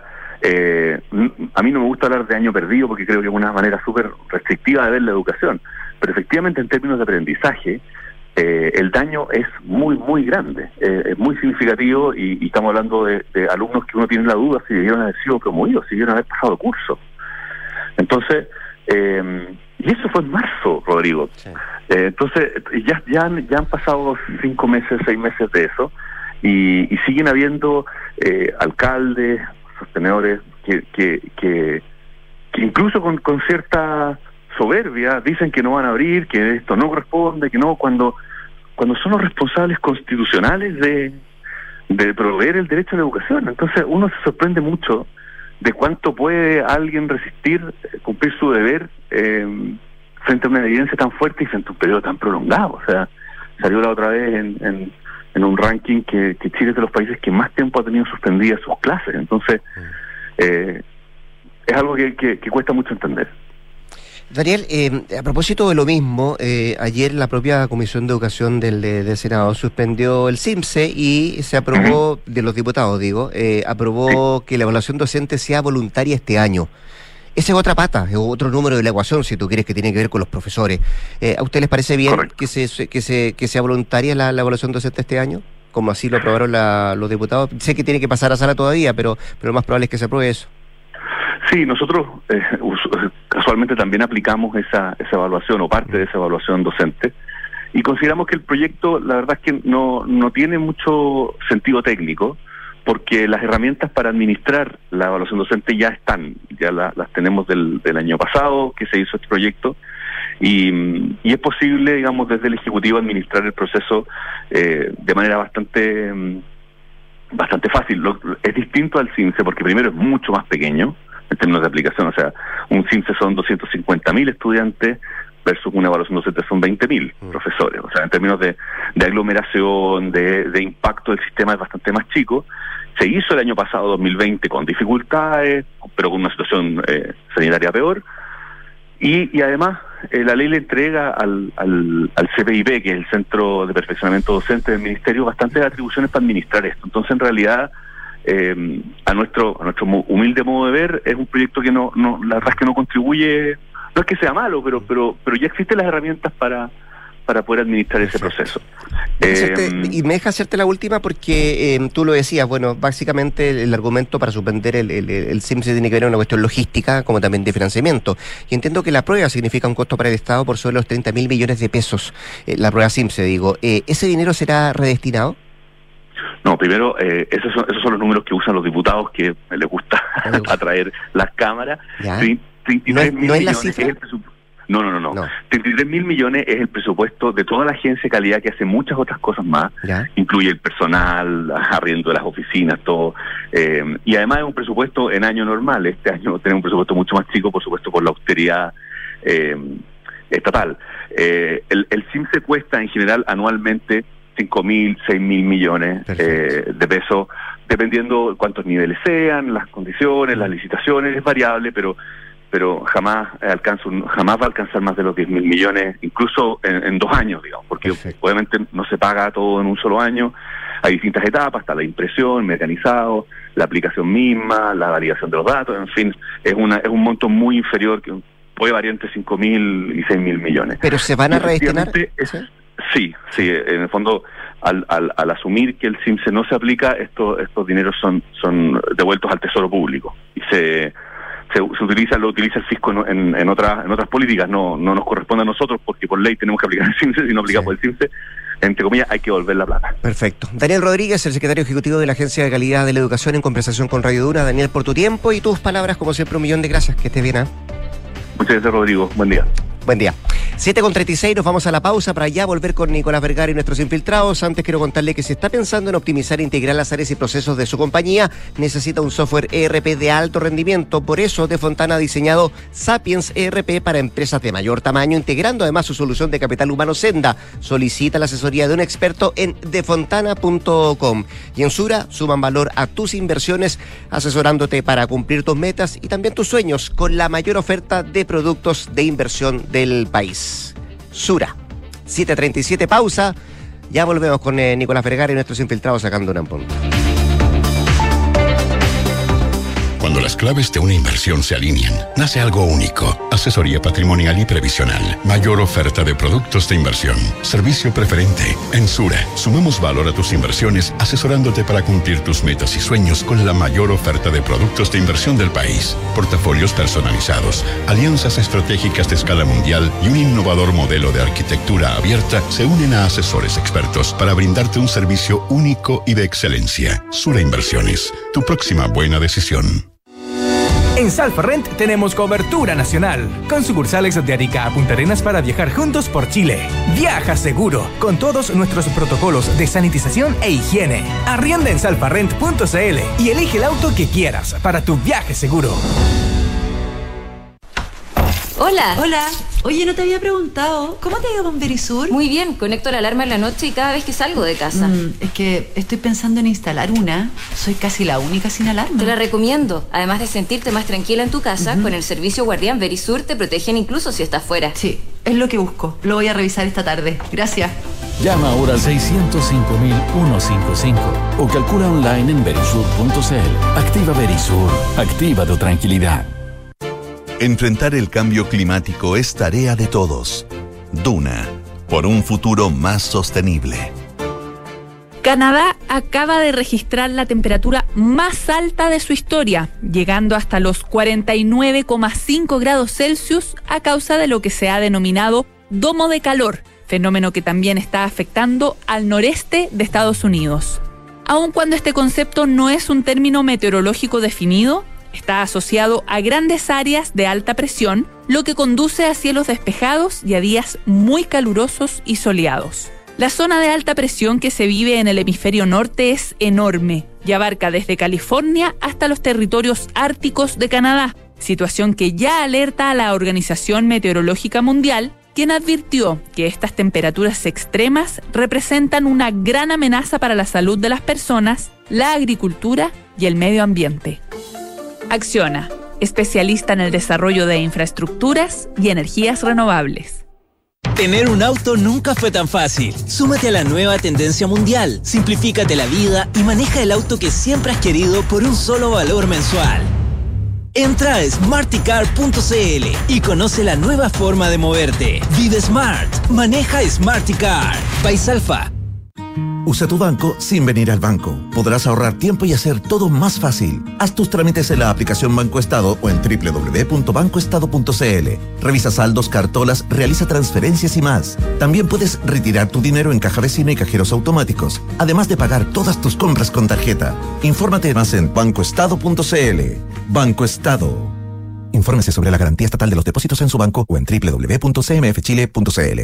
a mí no me gusta hablar de año perdido porque creo que es una manera súper restrictiva de ver la educación. Pero efectivamente, en términos de aprendizaje, el daño es muy, muy grande, es muy significativo, y estamos hablando de alumnos que uno tiene la duda si debieron haber sido promovidos, si debieron haber pasado curso. Entonces, y eso fue en marzo, Rodrigo. Sí. Entonces, ya han pasado 5 meses, 6 meses de eso, y siguen habiendo alcaldes, sostenedores, que incluso con cierta soberbia dicen que no van a abrir, que esto no corresponde, que no, cuando son los responsables constitucionales de proveer el derecho a la educación. Entonces uno se sorprende mucho de cuánto puede alguien resistir, cumplir su deber frente a una evidencia tan fuerte y frente a un periodo tan prolongado. O sea, salió la otra vez en un ranking que Chile es de los países que más tiempo ha tenido suspendidas sus clases. Entonces, es algo que cuesta mucho entender. Daniel, a propósito de lo mismo, ayer la propia Comisión de Educación del Senado suspendió el CIMSE y se aprobó, de los diputados digo, aprobó que la evaluación docente sea voluntaria este año. Esa es otra pata, es otro número de la ecuación, si tú quieres, que tiene que ver con los profesores. ¿A usted les parece bien que sea voluntaria la evaluación docente este año? Como así lo aprobaron los diputados. Sé que tiene que pasar a sala todavía, pero lo más probable es que se apruebe eso. Sí, nosotros casualmente también aplicamos esa evaluación o parte de esa evaluación docente y consideramos que el proyecto, la verdad es que no tiene mucho sentido técnico, porque las herramientas para administrar la evaluación docente ya están, ya las tenemos del año pasado que se hizo este proyecto, y es posible, digamos, desde el Ejecutivo administrar el proceso de manera bastante fácil. Es distinto al CIMSE porque primero es mucho más pequeño en términos de aplicación. O sea, un CIMSE son 250.000 estudiantes versus una evaluación docente son 20.000 profesores. O sea, en términos de aglomeración, de impacto del sistema es bastante más chico. Se hizo el año pasado, 2020, con dificultades, pero con una situación sanitaria peor. Y además, la ley le entrega al CPIP, que es el Centro de Perfeccionamiento Docente del Ministerio, bastantes atribuciones para administrar esto. Entonces, en realidad, a nuestro humilde modo de ver, es un proyecto que la verdad es que no contribuye, no es que sea malo, pero ya existen las herramientas para poder administrar ese proceso. Y me deja hacerte la última porque tú lo decías, bueno, básicamente el argumento para suspender el CIMSE tiene que ver con una cuestión logística, como también de financiamiento. Y entiendo que la prueba significa un costo para el Estado por sobre los 30.000 millones de pesos, la prueba CIMSE, digo. ¿Ese dinero será redestinado? No, primero, esos son los números que usan los diputados, que les gusta atraer las cámaras. 33 mil millones es el presupuesto. No. 33.000 millones es el presupuesto de toda la agencia de calidad, que hace muchas otras cosas más. Incluye el personal, arriendo de las oficinas, todo. Y además es un presupuesto en año normal. Este año tenemos un presupuesto mucho más chico, por supuesto, por la austeridad estatal. El CIMSE cuesta en general anualmente 5.000, 6.000 millones de pesos, dependiendo cuántos niveles sean, las condiciones, las licitaciones, es variable, pero jamás va a alcanzar más de los 10.000 millones, incluso en 2 años, digamos, porque obviamente no se paga todo en un solo año, hay distintas etapas, está la impresión, mecanizado, la aplicación misma, la validación de los datos, en fin, es un monto muy inferior, que puede variar entre 5.000 y 6.000 millones. ¿Pero se van a redestinar? Sí, en el fondo, al asumir que el CIMSE no se aplica, estos dineros son devueltos al Tesoro Público y lo utiliza el fisco en otras políticas. No nos corresponde a nosotros porque por ley tenemos que aplicar el CIMSE. Si no aplicamos el CIMSE, entre comillas, hay que devolver la plata. Perfecto. Daniel Rodríguez, el secretario ejecutivo de la Agencia de Calidad de la Educación, en conversación con Radio Duna. Daniel, por tu tiempo y tus palabras, como siempre, 1.000.000 de gracias. Que estés bien, ¿eh? Muchas gracias, Rodrigo. Buen día. Buen día. 7:36, nos vamos a la pausa para ya volver con Nicolás Vergara y nuestros infiltrados. Antes quiero contarle que si está pensando en optimizar e integrar las áreas y procesos de su compañía, necesita un software ERP de alto rendimiento. Por eso, Defontana ha diseñado Sapiens ERP para empresas de mayor tamaño, integrando además su solución de capital humano Senda. Solicita la asesoría de un experto en defontana.com. Y en Sura suman valor a tus inversiones, asesorándote para cumplir tus metas y también tus sueños con la mayor oferta de productos de inversión del país. Sura. 7:37, pausa. Ya volvemos con Nicolás Vergara y nuestros infiltrados sacando un punto. Cuando las claves de una inversión se alinean, nace algo único. Asesoría patrimonial y previsional. Mayor oferta de productos de inversión. Servicio preferente. En Sura, sumamos valor a tus inversiones, asesorándote para cumplir tus metas y sueños con la mayor oferta de productos de inversión del país. Portafolios personalizados, alianzas estratégicas de escala mundial y un innovador modelo de arquitectura abierta se unen a asesores expertos para brindarte un servicio único y de excelencia. Sura Inversiones, tu próxima buena decisión. En Salfarrent tenemos cobertura nacional, con sucursales de Arica a Punta Arenas para viajar juntos por Chile. Viaja seguro, con todos nuestros protocolos de sanitización e higiene. Arrienda en salfarrent.cl y elige el auto que quieras para tu viaje seguro. Hola. Hola. Oye, no te había preguntado, ¿cómo te ha ido con Verisur? Muy bien, conecto la alarma en la noche y cada vez que salgo de casa. Es que estoy pensando en instalar una. Soy casi la única sin alarma. Te la recomiendo. Además de sentirte más tranquila en tu casa, con el servicio Guardián Verisur te protegen incluso si estás fuera. Sí, es lo que busco. Lo voy a revisar esta tarde. Gracias. Llama ahora al 605.155 o calcula online en verisur.cl. Activa Verisur. Activa tu tranquilidad. Enfrentar el cambio climático es tarea de todos. Duna, por un futuro más sostenible. Canadá acaba de registrar la temperatura más alta de su historia, llegando hasta los 49,5 grados Celsius a causa de lo que se ha denominado domo de calor, fenómeno que también está afectando al noreste de Estados Unidos. Aun cuando este concepto no es un término meteorológico definido, está asociado a grandes áreas de alta presión, lo que conduce a cielos despejados y a días muy calurosos y soleados. La zona de alta presión que se vive en el hemisferio norte es enorme y abarca desde California hasta los territorios árticos de Canadá, situación que ya alerta a la Organización Meteorológica Mundial, quien advirtió que estas temperaturas extremas representan una gran amenaza para la salud de las personas, la agricultura y el medio ambiente. Acciona, especialista en el desarrollo de infraestructuras y energías renovables. Tener un auto nunca fue tan fácil. Súmate a la nueva tendencia mundial, simplifícate la vida y maneja el auto que siempre has querido por un solo valor mensual. Entra a smarticar.cl y conoce la nueva forma de moverte. Vive Smart, maneja Smarticar. Paisalfa. Usa tu banco sin venir al banco. Podrás ahorrar tiempo y hacer todo más fácil. Haz tus trámites en la aplicación Banco Estado o en www.bancoestado.cl. Revisa saldos, cartolas, realiza transferencias y más. También puedes retirar tu dinero en caja vecina y cajeros automáticos, además de pagar todas tus compras con tarjeta. Infórmate más en bancoestado.cl. Banco Estado. Infórmese sobre la garantía estatal de los depósitos en su banco o en www.cmfchile.cl.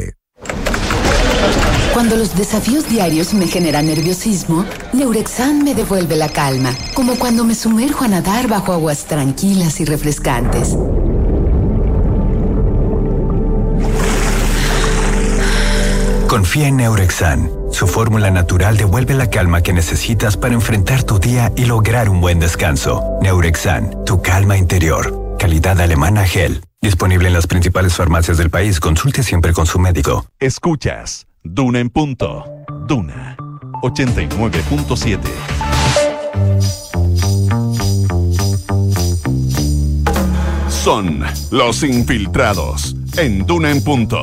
Cuando los desafíos diarios me generan nerviosismo, Neurexan me devuelve la calma, como cuando me sumerjo a nadar bajo aguas tranquilas y refrescantes. Confía en Neurexan. Su fórmula natural devuelve la calma que necesitas para enfrentar tu día y lograr un buen descanso. Neurexan, tu calma interior. Calidad alemana Gel. Disponible en las principales farmacias del país. Consulte siempre con su médico. Escuchas Duna en punto. Duna 89.7. Son los infiltrados en Duna en punto.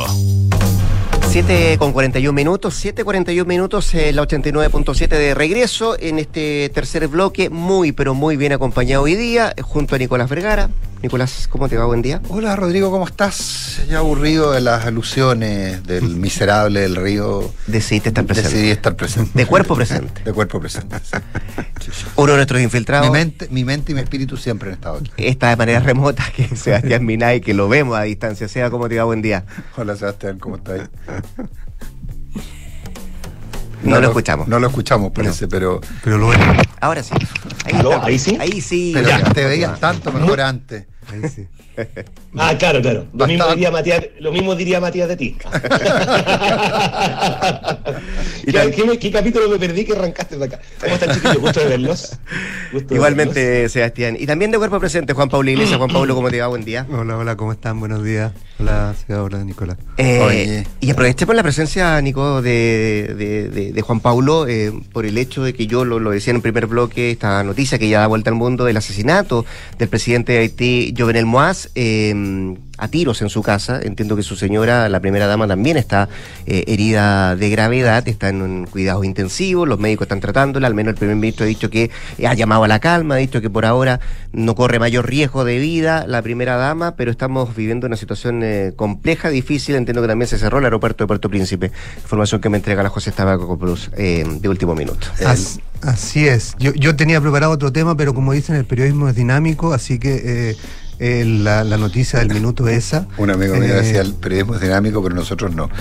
7:41 minutos, la 89.7 de regreso en este tercer bloque, muy pero muy bien acompañado hoy día, junto a Nicolás Vergara. Nicolás, ¿cómo te va? Buen día. Hola Rodrigo, ¿cómo estás? Ya aburrido de las alusiones del miserable del río. Decidí estar presente. Decidí estar presente. De cuerpo presente. De cuerpo presente. Uno de nuestros infiltrados. Mi mente y mi espíritu siempre han estado aquí. Esta de manera remota, que es Sebastián Minay, que lo vemos a distancia. Seba, ¿cómo te va? Buen día. Hola Sebastián, ¿cómo estás? No lo escuchamos. No lo escuchamos, parece, no. pero lo vemos. Ahora sí. Ahí sí. Ahí sí. Pero ya te veías tanto mejor antes. Ahí sí. Claro. Lo mismo diría Matías de ti. ¿Qué capítulo me perdí que arrancaste de acá? ¿Cómo están, chiquillos? Gusto de verlos. Igualmente, Sebastián. Y también de cuerpo presente, Juan Pablo Iglesias. Juan Pablo, ¿cómo te va? Buen día. Hola, ¿cómo están? Buenos días. Hola, hola, Nicolás. Y aprovechemos la presencia, Nico, de Juan Pablo, por el hecho de que yo lo decía en el primer bloque, esta noticia que ya da vuelta al mundo del asesinato del presidente de Haití, Jovenel Moïse. a tiros en su casa. Entiendo que su señora, la primera dama, también está herida de gravedad, está en cuidados intensivos, los médicos están tratándola, al menos el primer ministro ha dicho que ha llamado a la calma, ha dicho que por ahora no corre mayor riesgo de vida la primera dama, pero estamos viviendo una situación compleja, difícil. Entiendo que también se cerró el aeropuerto de Puerto Príncipe, información que me entrega la José Tabaco Plus de último minuto. Así es, yo tenía preparado otro tema, pero como dicen, el periodismo es dinámico, así que la noticia del minuto es esa. Un amigo mío decía, el periodismo es dinámico, pero nosotros no.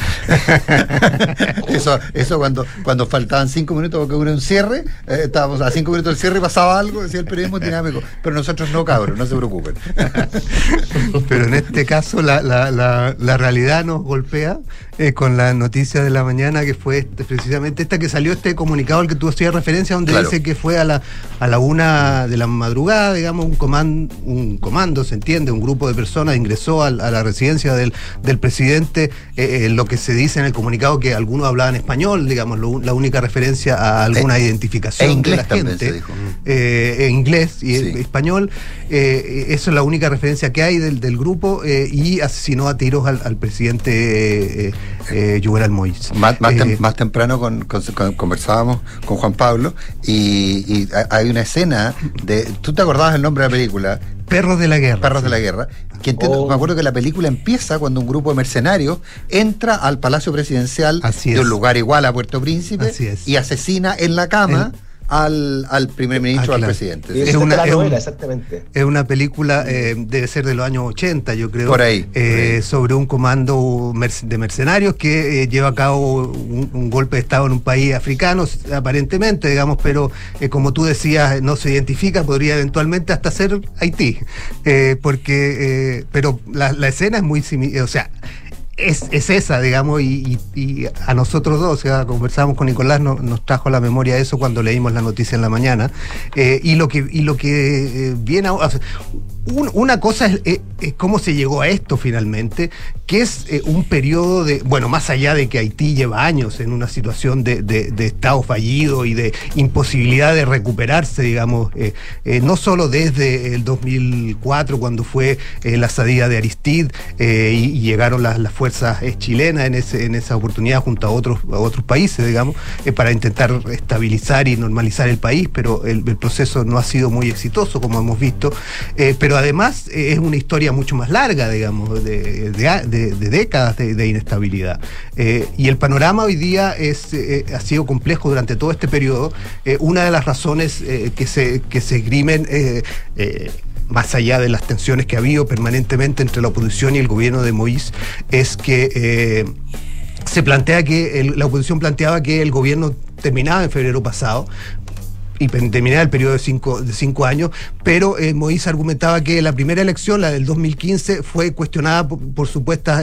eso cuando faltaban 5 minutos porque hubo un cierre, estábamos a 5 minutos del cierre y pasaba algo, decía el periodismo es dinámico, pero nosotros no, cabros, no se preocupen. Pero en este caso la realidad nos golpea con la noticia de la mañana, que fue precisamente esta que salió, este comunicado al que tú hacías referencia, donde dice que fue a la 1 de la madrugada, digamos, un comando, se entiende, un grupo de personas ingresó a la residencia del presidente. Lo que se dice en el comunicado, que algunos hablaban español, digamos, la única referencia a alguna identificación de la gente, en inglés y español, eso es la única referencia que hay del grupo, y asesinó a tiros al presidente Jovenel Moïse. Más temprano conversábamos con Juan Pablo y hay una escena de... ¿Tú te acordabas el nombre de la película? Perros de la Guerra. Perros de la Guerra. Que me acuerdo que la película empieza cuando un grupo de mercenarios entra al Palacio Presidencial de un lugar igual a Puerto Príncipe y asesina en la cama al primer ministro, al presidente. Es una novela, exactamente. Es una película, debe ser de los años 80, yo creo. Por ahí. Sobre un comando de mercenarios que lleva a cabo un golpe de Estado en un país africano, aparentemente, digamos, pero como tú decías, no se identifica, podría eventualmente hasta ser Haití. Pero la escena es muy similar, o sea, es esa, digamos, y a nosotros dos, o sea, conversábamos con Nicolás, nos trajo a la memoria eso cuando leímos la noticia en la mañana, y lo que viene ahora, o sea, una cosa es cómo se llegó a esto finalmente, que es un periodo de, bueno, más allá de que Haití lleva años en una situación de Estado fallido y de imposibilidad de recuperarse, digamos, no solo desde el 2004, cuando fue la salida de Aristide, y llegaron las fuerzas chilenas en esa oportunidad junto a otros países, digamos, para intentar estabilizar y normalizar el país, pero el proceso no ha sido muy exitoso, como hemos visto, pero además es una historia mucho más larga, digamos, de décadas de inestabilidad. Y el panorama hoy día ha sido complejo durante todo este periodo. Una de las razones que se esgrimen, más allá de las tensiones que ha habido permanentemente entre la oposición y el gobierno de Moïse, es que se plantea que la oposición planteaba que el gobierno terminaba en febrero pasado y terminaba el periodo de 5 años, pero Moïse argumentaba que la primera elección, la del 2015, fue cuestionada por supuestas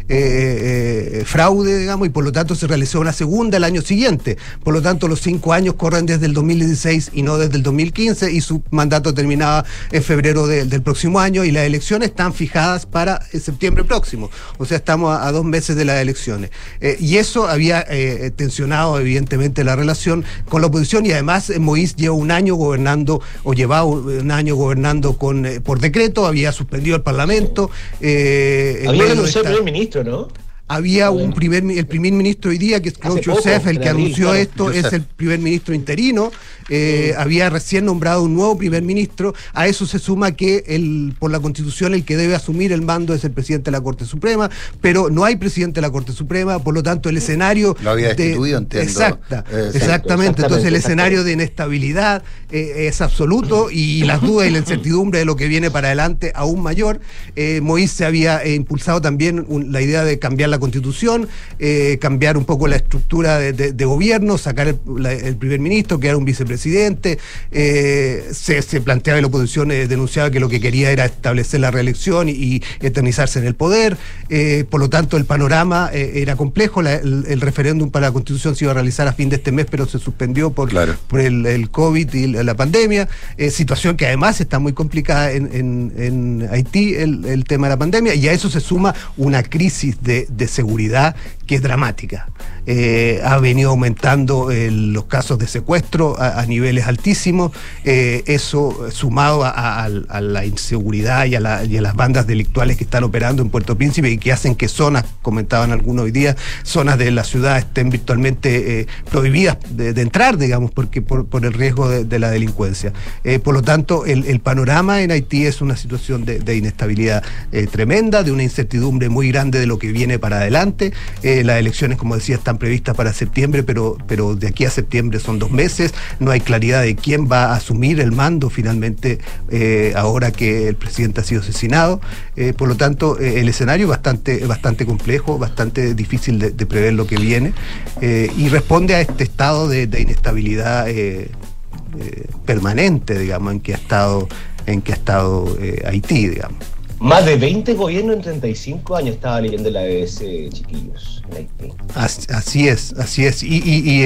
fraude, digamos, y por lo tanto se realizó una segunda el año siguiente. Por lo tanto, los 5 años corren desde el 2016 y no desde el 2015, y su mandato terminaba en febrero del próximo año, y las elecciones están fijadas para septiembre próximo. O sea, estamos a 2 meses de las elecciones. Y eso había tensionado evidentemente la relación con la oposición, y además Moïse lleva un año gobernando, o llevaba un año gobernando por decreto, había suspendido el Parlamento. Había renunciado el primer ministro, ¿no? Había el primer ministro hoy día, que es Claude Joseph, el que anunció esto, es el primer ministro interino. Había recién nombrado un nuevo primer ministro. A eso se suma que por la Constitución el que debe asumir el mando es el presidente de la Corte Suprema, pero no hay presidente de la Corte Suprema, por lo tanto el escenario... Lo había destituido, entiendo. Exactamente. Entonces el escenario de inestabilidad es absoluto, y las dudas y la incertidumbre de lo que viene para adelante aún mayor. Moïse se había impulsado también la idea de cambiar la Constitución, cambiar un poco la estructura de gobierno, sacar el primer ministro, crear un vicepresidente. Se planteaba, y la oposición denunciaba que lo que quería era establecer la reelección y eternizarse en el poder. Por lo tanto, el panorama era complejo. El referéndum para la Constitución se iba a realizar a fin de este mes, pero se suspendió por el COVID y la pandemia, situación que además está muy complicada en Haití, el tema de la pandemia, y a eso se suma una crisis de seguridad es dramática. Ha venido aumentando los casos de secuestro a niveles altísimos. Eso sumado a la inseguridad y a las bandas delictuales que están operando en Puerto Príncipe y que hacen que zonas, comentaban algunos hoy día, zonas de la ciudad estén virtualmente prohibidas de entrar, digamos, porque por el riesgo de la delincuencia. Por lo tanto, el panorama en Haití es una situación de inestabilidad tremenda, de una incertidumbre muy grande de lo que viene para adelante. Las elecciones, como decía, están previstas para septiembre, pero de aquí a septiembre son 2 meses. No hay claridad de quién va a asumir el mando finalmente ahora que el presidente ha sido asesinado. Por lo tanto, el escenario es bastante complejo, bastante difícil de prever lo que viene, y responde a este estado de inestabilidad permanente, digamos, en que ha estado Haití, digamos. Más de 20 gobiernos en 35 años, estaba leyendo la BBC, chiquillos, en Haití. Así es. Y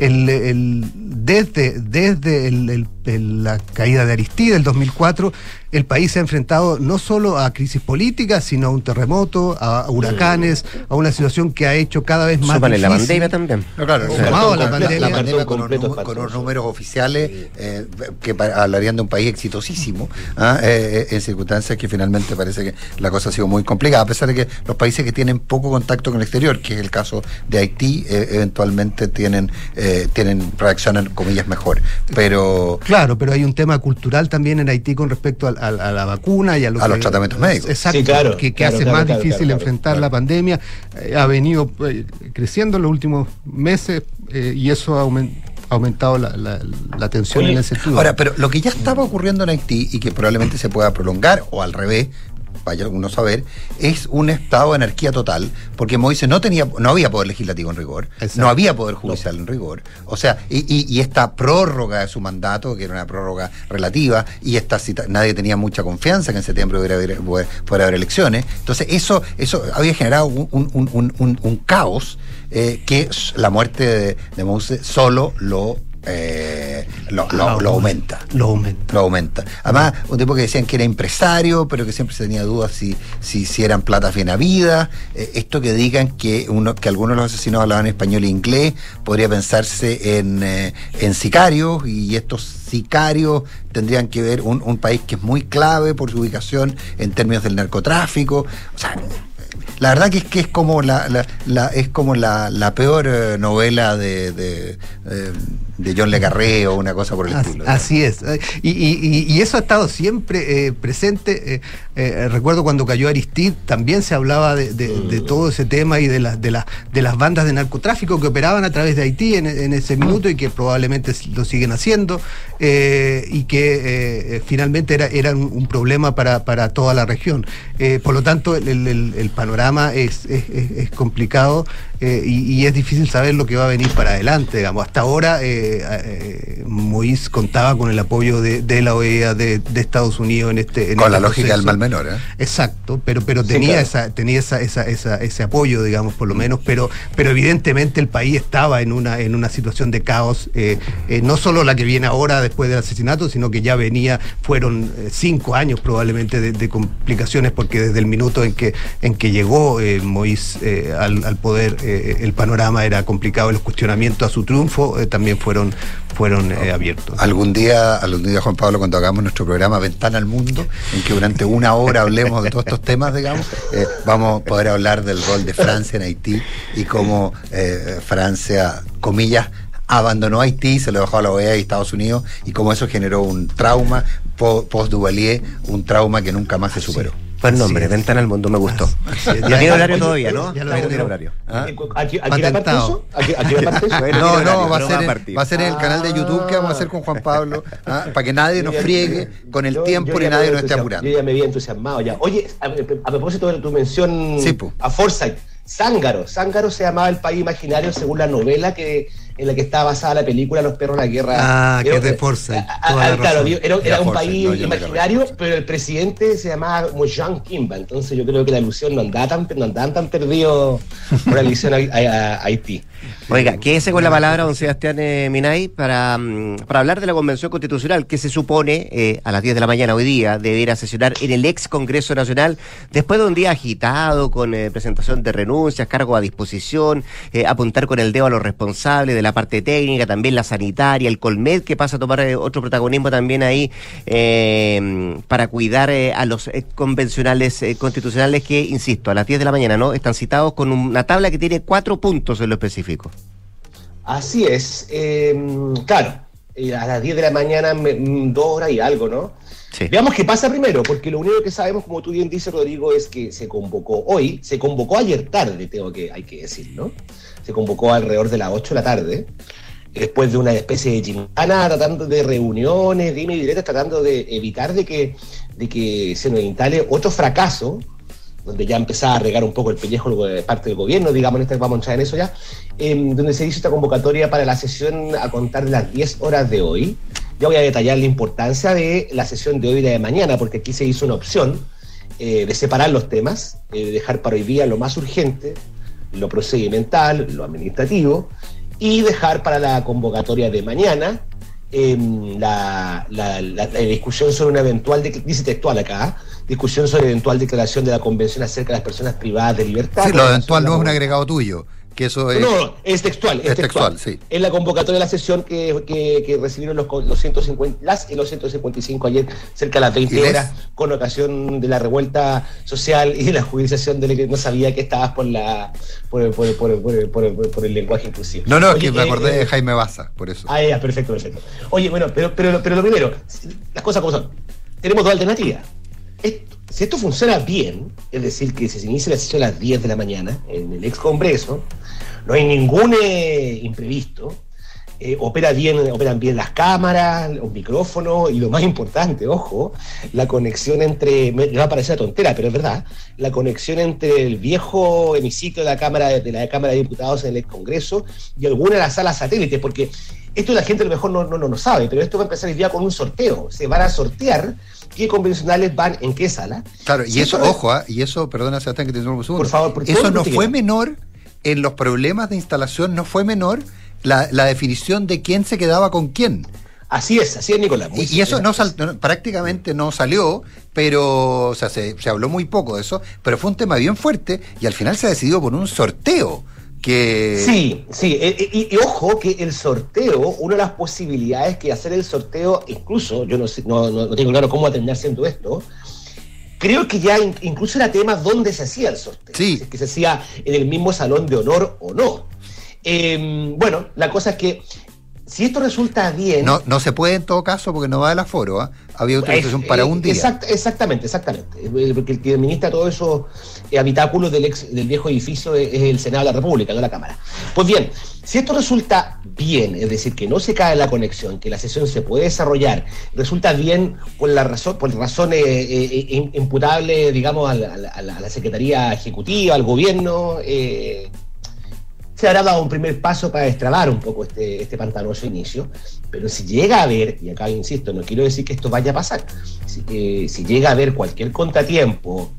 desde la caída de Aristide, el 2004, el país se ha enfrentado no solo a crisis políticas, sino a un terremoto, a huracanes, a una situación que ha hecho cada vez más difícil. la pandemia también. No, claro, la pandemia con unos números oficiales que hablarían de un país exitosísimo, en circunstancias que finalmente parece que la cosa ha sido muy complicada, a pesar de que los países que tienen poco contacto con el exterior, que es el caso de Haití, eventualmente reaccionan, comillas, mejor. Claro, pero hay un tema cultural también en Haití con respecto a la vacuna y a los tratamientos médicos. Exacto, sí, claro, que hace más difícil enfrentar la pandemia. Ha venido creciendo en los últimos meses y eso ha aumentado la tensión en ese sentido. Ahora, pero lo que ya estaba ocurriendo en Haití y que probablemente se pueda prolongar, o al revés, vaya uno a saber, es un estado de anarquía total, porque Moïse no había poder legislativo en rigor, no había poder judicial en rigor, o sea, y esta prórroga de su mandato, que era una prórroga relativa, y nadie tenía mucha confianza que en septiembre fuera a haber elecciones, entonces eso había generado un caos que la muerte de Moïse solo lo aumenta. Además, un tipo que decían que era empresario, pero que siempre se tenía dudas si eran platas bien habidas. Esto que digan que algunos de los asesinos hablaban español e inglés, podría pensarse en sicarios, y estos sicarios tendrían que ver un país que es muy clave por su ubicación en términos del narcotráfico. O sea, la verdad que es como la peor novela de John le Carré o una cosa por el estilo. Así es. Y eso ha estado siempre presente. Recuerdo cuando cayó Aristide, también se hablaba de todo ese tema y de las bandas de narcotráfico que operaban a través de Haití en ese minuto y que probablemente lo siguen haciendo, y que finalmente era un problema para toda la región. Por lo tanto, el panorama es complicado, y es difícil saber lo que va a venir para adelante, digamos. Hasta ahora Moïse contaba con el apoyo de la OEA, de Estados Unidos con la lógica del mal menor, Exacto, pero tenía ese apoyo, digamos, por lo menos, pero evidentemente el país estaba en una situación de caos, no solo la que viene ahora después del asesinato, sino que ya fueron 5 años probablemente de complicaciones, porque desde el minuto en que llegó Moïse al poder, el panorama era complicado, los cuestionamientos a su triunfo también fueron abiertos. Algún día, Juan Pablo, cuando hagamos nuestro programa Ventana al Mundo, en que durante 1 hora hablemos de todos estos temas, digamos, vamos a poder hablar del rol de Francia en Haití y cómo Francia, comillas, abandonó Haití, se lo dejó a la OEA y Estados Unidos, y cómo eso generó un trauma post-Duvalier, un trauma que nunca más se superó. Buen nombre, Ventana al Mundo, me gustó. Ya tiene horario todavía, ¿no? Ya tiene horario. ¿Aquí va a partir eso? No, va a ser en el canal de YouTube que vamos a hacer con Juan Pablo, para que nadie nos friegue con el tiempo y nadie nos esté apurando. Yo ya me había entusiasmado ya. Oye, a propósito de tu mención a Forsyth, Zángaro se llamaba el país imaginario según la novela en la que está basada la película Los perros de la guerra. Que es de Forsyth. Claro, era un país imaginario, pero el presidente se llamaba Jean Kimba, entonces yo creo que la ilusión no andaban tan perdidos por la elección a Haití. Oiga, quédese con la palabra, don Sebastián Minay, para hablar de la Convención Constitucional que se supone a las 10 de la mañana hoy día deberá sesionar en el ex Congreso Nacional después de un día agitado con presentación de renuncias, cargo a disposición, apuntar con el dedo a los responsables de la parte técnica, también la sanitaria, el Colmed que pasa a tomar otro protagonismo también ahí para cuidar a los convencionales constitucionales que, insisto, a las 10 de la mañana, ¿no? Están citados con una tabla que tiene 4 puntos en lo específico. Así es, claro, a las 10 de la mañana, 2 horas y algo, ¿no? Sí. Veamos qué pasa primero, porque lo único que sabemos, como tú bien dices, Rodrigo, es que se convocó hoy, se convocó ayer tarde, hay que decir, ¿no? Se convocó alrededor de las 8 de la tarde, después de una especie de gincana, tratando de reuniones, dime y directas, tratando de evitar de que se nos instale otro fracaso, donde ya empezaba a regar un poco el pellejo de parte del gobierno, digamos, vamos a entrar en eso ya, donde se hizo esta convocatoria para la sesión a contar de las 10 horas de hoy. Ya voy a detallar la importancia de la sesión de hoy y la de mañana, porque aquí se hizo una opción de separar los temas, de dejar para hoy día lo más urgente, lo procedimental, lo administrativo, y dejar para la convocatoria de mañana la discusión sobre una eventual, dice textual acá, discusión sobre eventual declaración de la Convención acerca de las personas privadas de libertad. Sí, lo eventual no es un agregado tuyo, que eso es... No, es textual. Es textual, sí. Es la convocatoria de la sesión que recibieron los 155 ayer, cerca de las 20 horas, con ocasión de la revuelta social y de la judicialización de la que no sabía que estabas por el lenguaje inclusivo. No, oye, que me acordé de Jaime Baza, por eso. Ah, ya, perfecto. Oye, bueno, pero lo primero, las cosas como son. Tenemos dos alternativas. Si esto funciona bien, es decir, que se inicia la sesión a las 10 de la mañana en el ex Congreso, no hay ningún imprevisto, operan bien las cámaras, los micrófonos y lo más importante, ojo, la conexión entre, me va a parecer tontera, pero es verdad, la conexión entre el viejo hemiciclo de la Cámara de Diputados en el ex Congreso y alguna de las salas satélites, porque esto la gente a lo mejor no sabe, pero esto va a empezar el día con un sorteo. Se van a sortear qué convencionales van en qué sala. Claro, y eso, ojo, y eso, perdona Sebastián que te interrumpo un segundo. Por favor, eso no fue menor, en los problemas de instalación no fue menor la definición de quién se quedaba con quién. Así es, Nicolás. Y eso prácticamente no salió, pero, o sea, se habló muy poco de eso, pero fue un tema bien fuerte y al final se decidió por un sorteo. Sí, y ojo que el sorteo, una de las posibilidades que hacer el sorteo, incluso, yo no sé, no tengo claro cómo va a terminar siendo esto, creo que ya incluso era tema dónde se hacía el sorteo, sí. Que se hacía en el mismo salón de honor o no. Bueno, la cosa es que si esto resulta bien... No se puede en todo caso porque no va del aforo, ¿eh? Había autorización para un día. Exactamente. Porque el que administra todos esos habitáculos del viejo edificio es el Senado de la República, no la Cámara. Pues bien, si esto resulta bien, es decir, que no se cae la conexión, que la sesión se puede desarrollar, resulta bien por razones imputables, digamos, a la Secretaría Ejecutiva, al Gobierno... se habrá dado un primer paso para destrabar un poco este pantanoso inicio, pero si llega a haber, y acá insisto, no quiero decir que esto vaya a pasar, si llega a haber cualquier contratiempo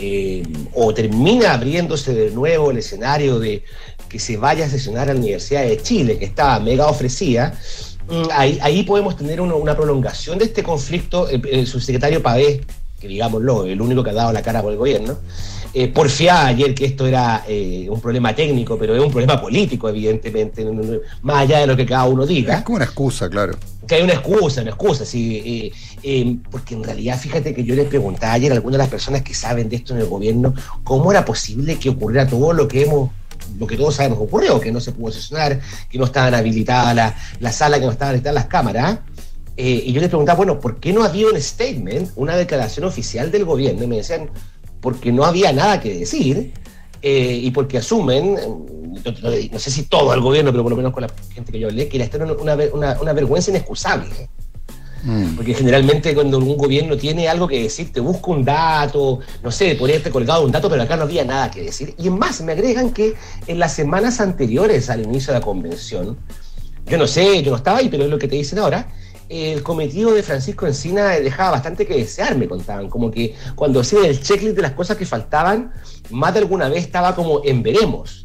o termina abriéndose de nuevo el escenario de que se vaya a sesionar a la Universidad de Chile, que estaba mega ofrecida, ahí podemos tener una prolongación de este conflicto. El subsecretario Pavés, que digámoslo, el único que ha dado la cara por el gobierno, porfiaba ayer que esto era un problema técnico, pero es un problema político, evidentemente, más allá de lo que cada uno diga. Es como una excusa, claro. Que hay una excusa, sí. Porque en realidad, fíjate que yo les preguntaba ayer a algunas de las personas que saben de esto en el gobierno, ¿cómo era posible que ocurriera todo lo que todos sabemos que ocurrió? Que no se pudo sesionar, que no estaban habilitadas las salas, que no estaban habilitadas las cámaras. Y yo les preguntaba, bueno, ¿por qué no había un statement, una declaración oficial del gobierno? Y me decían, porque no había nada que decir y porque asumen, no sé si todo el gobierno, pero por lo menos con la gente que yo hablé, que esto era una vergüenza inexcusable. Porque generalmente cuando un gobierno tiene algo que decir, te busca un dato, no sé, podría haberte colgado un dato, pero acá no había nada que decir. Y es más, me agregan que en las semanas anteriores al inicio de la convención, yo no estaba ahí, pero es lo que te dicen ahora, el cometido de Francisco Encina dejaba bastante que desear, me contaban, como que cuando hacía el checklist de las cosas que faltaban, más de alguna vez estaba como en veremos.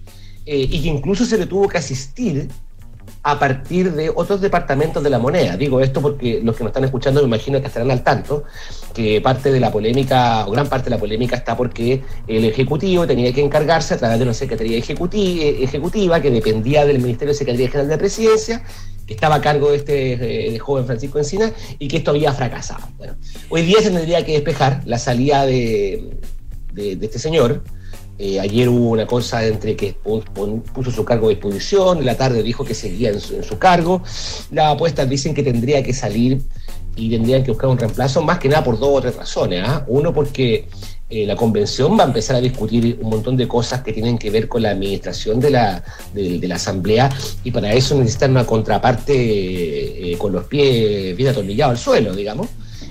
y que incluso se le tuvo que asistir a partir de otros departamentos de la moneda. Digo esto porque los que nos están escuchando me imagino que estarán al tanto, que parte de la polémica, o gran parte de la polémica, está porque el Ejecutivo tenía que encargarse a través de una Secretaría Ejecutiva que dependía del Ministerio de Secretaría General de la Presidencia, que estaba a cargo de de joven Francisco Encina, y que esto había fracasado. Bueno, hoy día se tendría que despejar la salida de este señor. Ayer hubo una cosa entre que puso su cargo a disposición, en la tarde dijo que seguía en su cargo. Las apuestas dicen que tendría que salir y tendrían que buscar un reemplazo, más que nada por 2 o 3 razones. Uno, porque la convención va a empezar a discutir un montón de cosas que tienen que ver con la administración de la asamblea, y para eso necesitan una contraparte con los pies bien atornillados al suelo, digamos.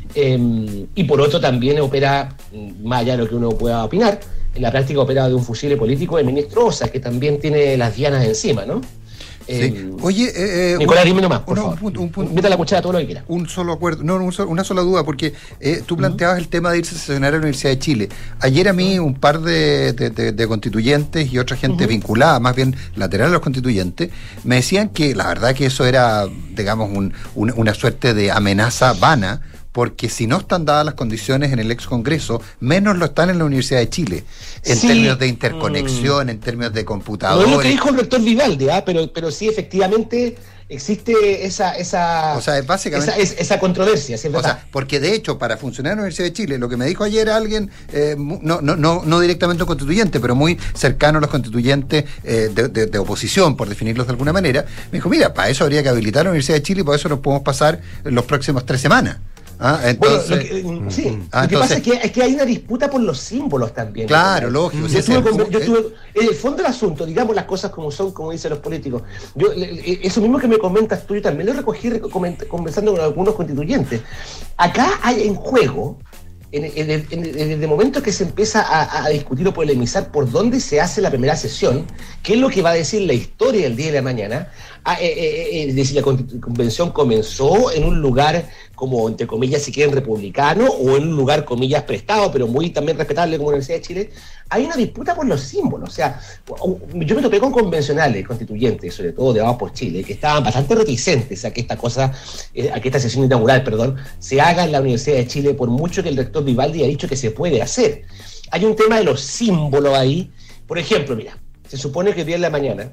Y por otro, también opera, más allá de lo que uno pueda opinar, en la práctica opera de un fusible político de ministro Osa, que también tiene las dianas encima, ¿no? Sí. Oye, Nicolás, dime nomás, por favor. Meta la cuchara todo lo que quieras. Un solo acuerdo, una sola duda, porque tú planteabas el tema de irse a sesionar a la Universidad de Chile. Ayer a mí un par de constituyentes y otra gente vinculada, más bien lateral a los constituyentes, me decían que la verdad que eso era, digamos, una suerte de amenaza vana, porque si no están dadas las condiciones en el ex Congreso, menos lo están en la Universidad de Chile, en términos de interconexión, en términos de computadores. No es lo que dijo el rector Vivaldi, pero sí, efectivamente existe esa básicamente esa controversia, ¿sí? O sea, porque de hecho, para funcionar en la Universidad de Chile, lo que me dijo ayer alguien, no directamente un constituyente, pero muy cercano a los constituyentes de oposición, por definirlos de alguna manera, me dijo, mira, para eso habría que habilitar la Universidad de Chile y por eso nos podemos pasar en los próximos 3 semanas. Entonces, lo que pasa es que hay una disputa por los símbolos también. Claro, lógico. Yo estuve en el fondo del asunto, digamos las cosas como son, como dicen los políticos. Eso mismo que me comentas tú, yo también lo recogí conversando con algunos constituyentes. Acá hay en juego, en el momento que se empieza a discutir o polemizar por dónde se hace la primera sesión, qué es lo que va a decir la historia del día de la mañana. Es decir, la convención comenzó en un lugar como, entre comillas, si quieren, republicano, o en un lugar, comillas, prestado, pero muy también respetable como la Universidad de Chile. Hay una disputa por los símbolos. O sea, yo me topé con convencionales, constituyentes, sobre todo de Vamos por Chile, que estaban bastante reticentes a que esta sesión inaugural, se haga en la Universidad de Chile, por mucho que el rector Vivaldi ha dicho que se puede hacer. Hay un tema de los símbolos ahí. Por ejemplo, mira, se supone que el día de la mañana,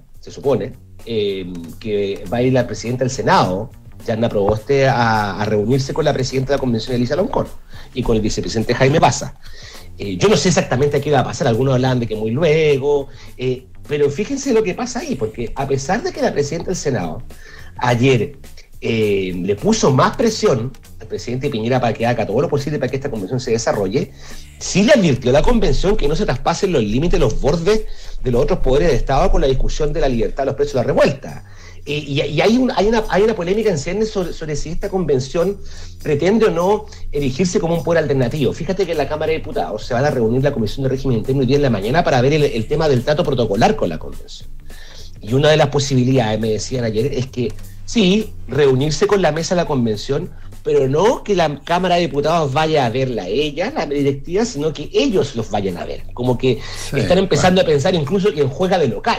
que va a ir la presidenta del Senado, Yanna Proboste, a reunirse con la presidenta de la Convención, Elisa Loncón, y con el vicepresidente Jaime Baza. Yo no sé exactamente a qué va a pasar, algunos hablan de que muy luego, pero fíjense lo que pasa ahí, porque a pesar de que la presidenta del Senado ayer le puso más presión al presidente Piñera para que haga todo lo posible para que esta convención se desarrolle, sí le advirtió a la convención que no se traspasen los límites, los bordes de los otros poderes de Estado con la discusión de la libertad, los precios de la revuelta. Y hay una polémica en ciernes sobre si esta convención pretende o no erigirse como un poder alternativo. Fíjate que en la Cámara de Diputados se van a reunir la Comisión de Régimen Interno hoy día en la mañana para ver el tema del trato protocolar con la convención. Y una de las posibilidades, me decían ayer, es que sí, reunirse con la mesa de la convención, pero no que la Cámara de Diputados vaya a verla ella, la directiva, sino que ellos los vayan a ver. Como que están empezando a pensar incluso quién juega de local.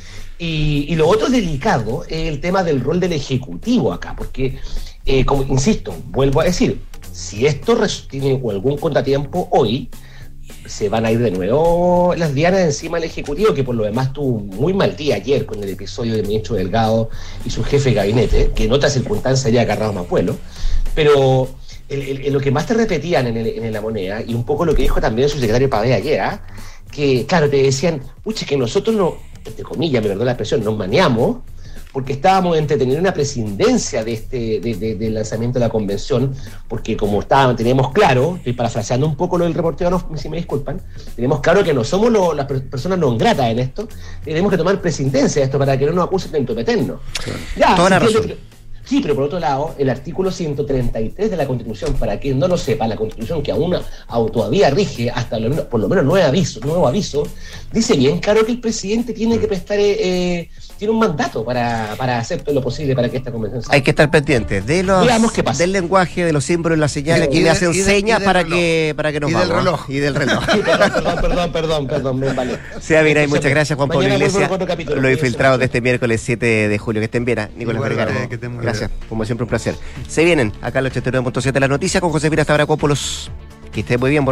Y lo otro delicado es el tema del rol del Ejecutivo acá, porque, como insisto, vuelvo a decir, si esto tiene algún contratiempo hoy, se van a ir de nuevo las dianas encima del Ejecutivo, que por lo demás tuvo muy mal día ayer con el episodio del ministro Delgado y su jefe de gabinete, que en otras circunstancias había agarrado más vuelo. Pero lo que más te repetían en La Moneda, y un poco lo que dijo también su secretario Pavés ayer, que claro, te decían, puche, que nosotros no, entre comillas, me perdón la expresión, nos maneamos porque estábamos entreteniendo una presidencia del lanzamiento de la convención, porque como teníamos claro, estoy parafraseando un poco lo del reportero, si me disculpan, tenemos claro que no somos las personas no gratas en esto, tenemos que tomar presidencia de esto para que no nos acusen de entrometernos. Ya, toda la razón. Sí, pero por otro lado, el artículo 133 de la Constitución, para quien no lo sepa, la Constitución que aún todavía rige hasta por lo menos nuevo aviso, dice bien claro que el presidente tiene que prestar tiene un mandato para hacer todo lo posible para que esta convención salga. Hay que estar pendientes del lenguaje, de los símbolos, las señales que le hacen señas para que nos vamos. Y del reloj. Perdón, vale. Sea bien, muchas gracias, Juan Pablo Iglesias. Los infiltrados de este miércoles 7 de julio. Que estén bien, Nicolás Vergara. Gracias, como siempre un placer. Se vienen acá en el 89.7 las noticias con Josefina Stavrakopoulos. Que esté muy bien.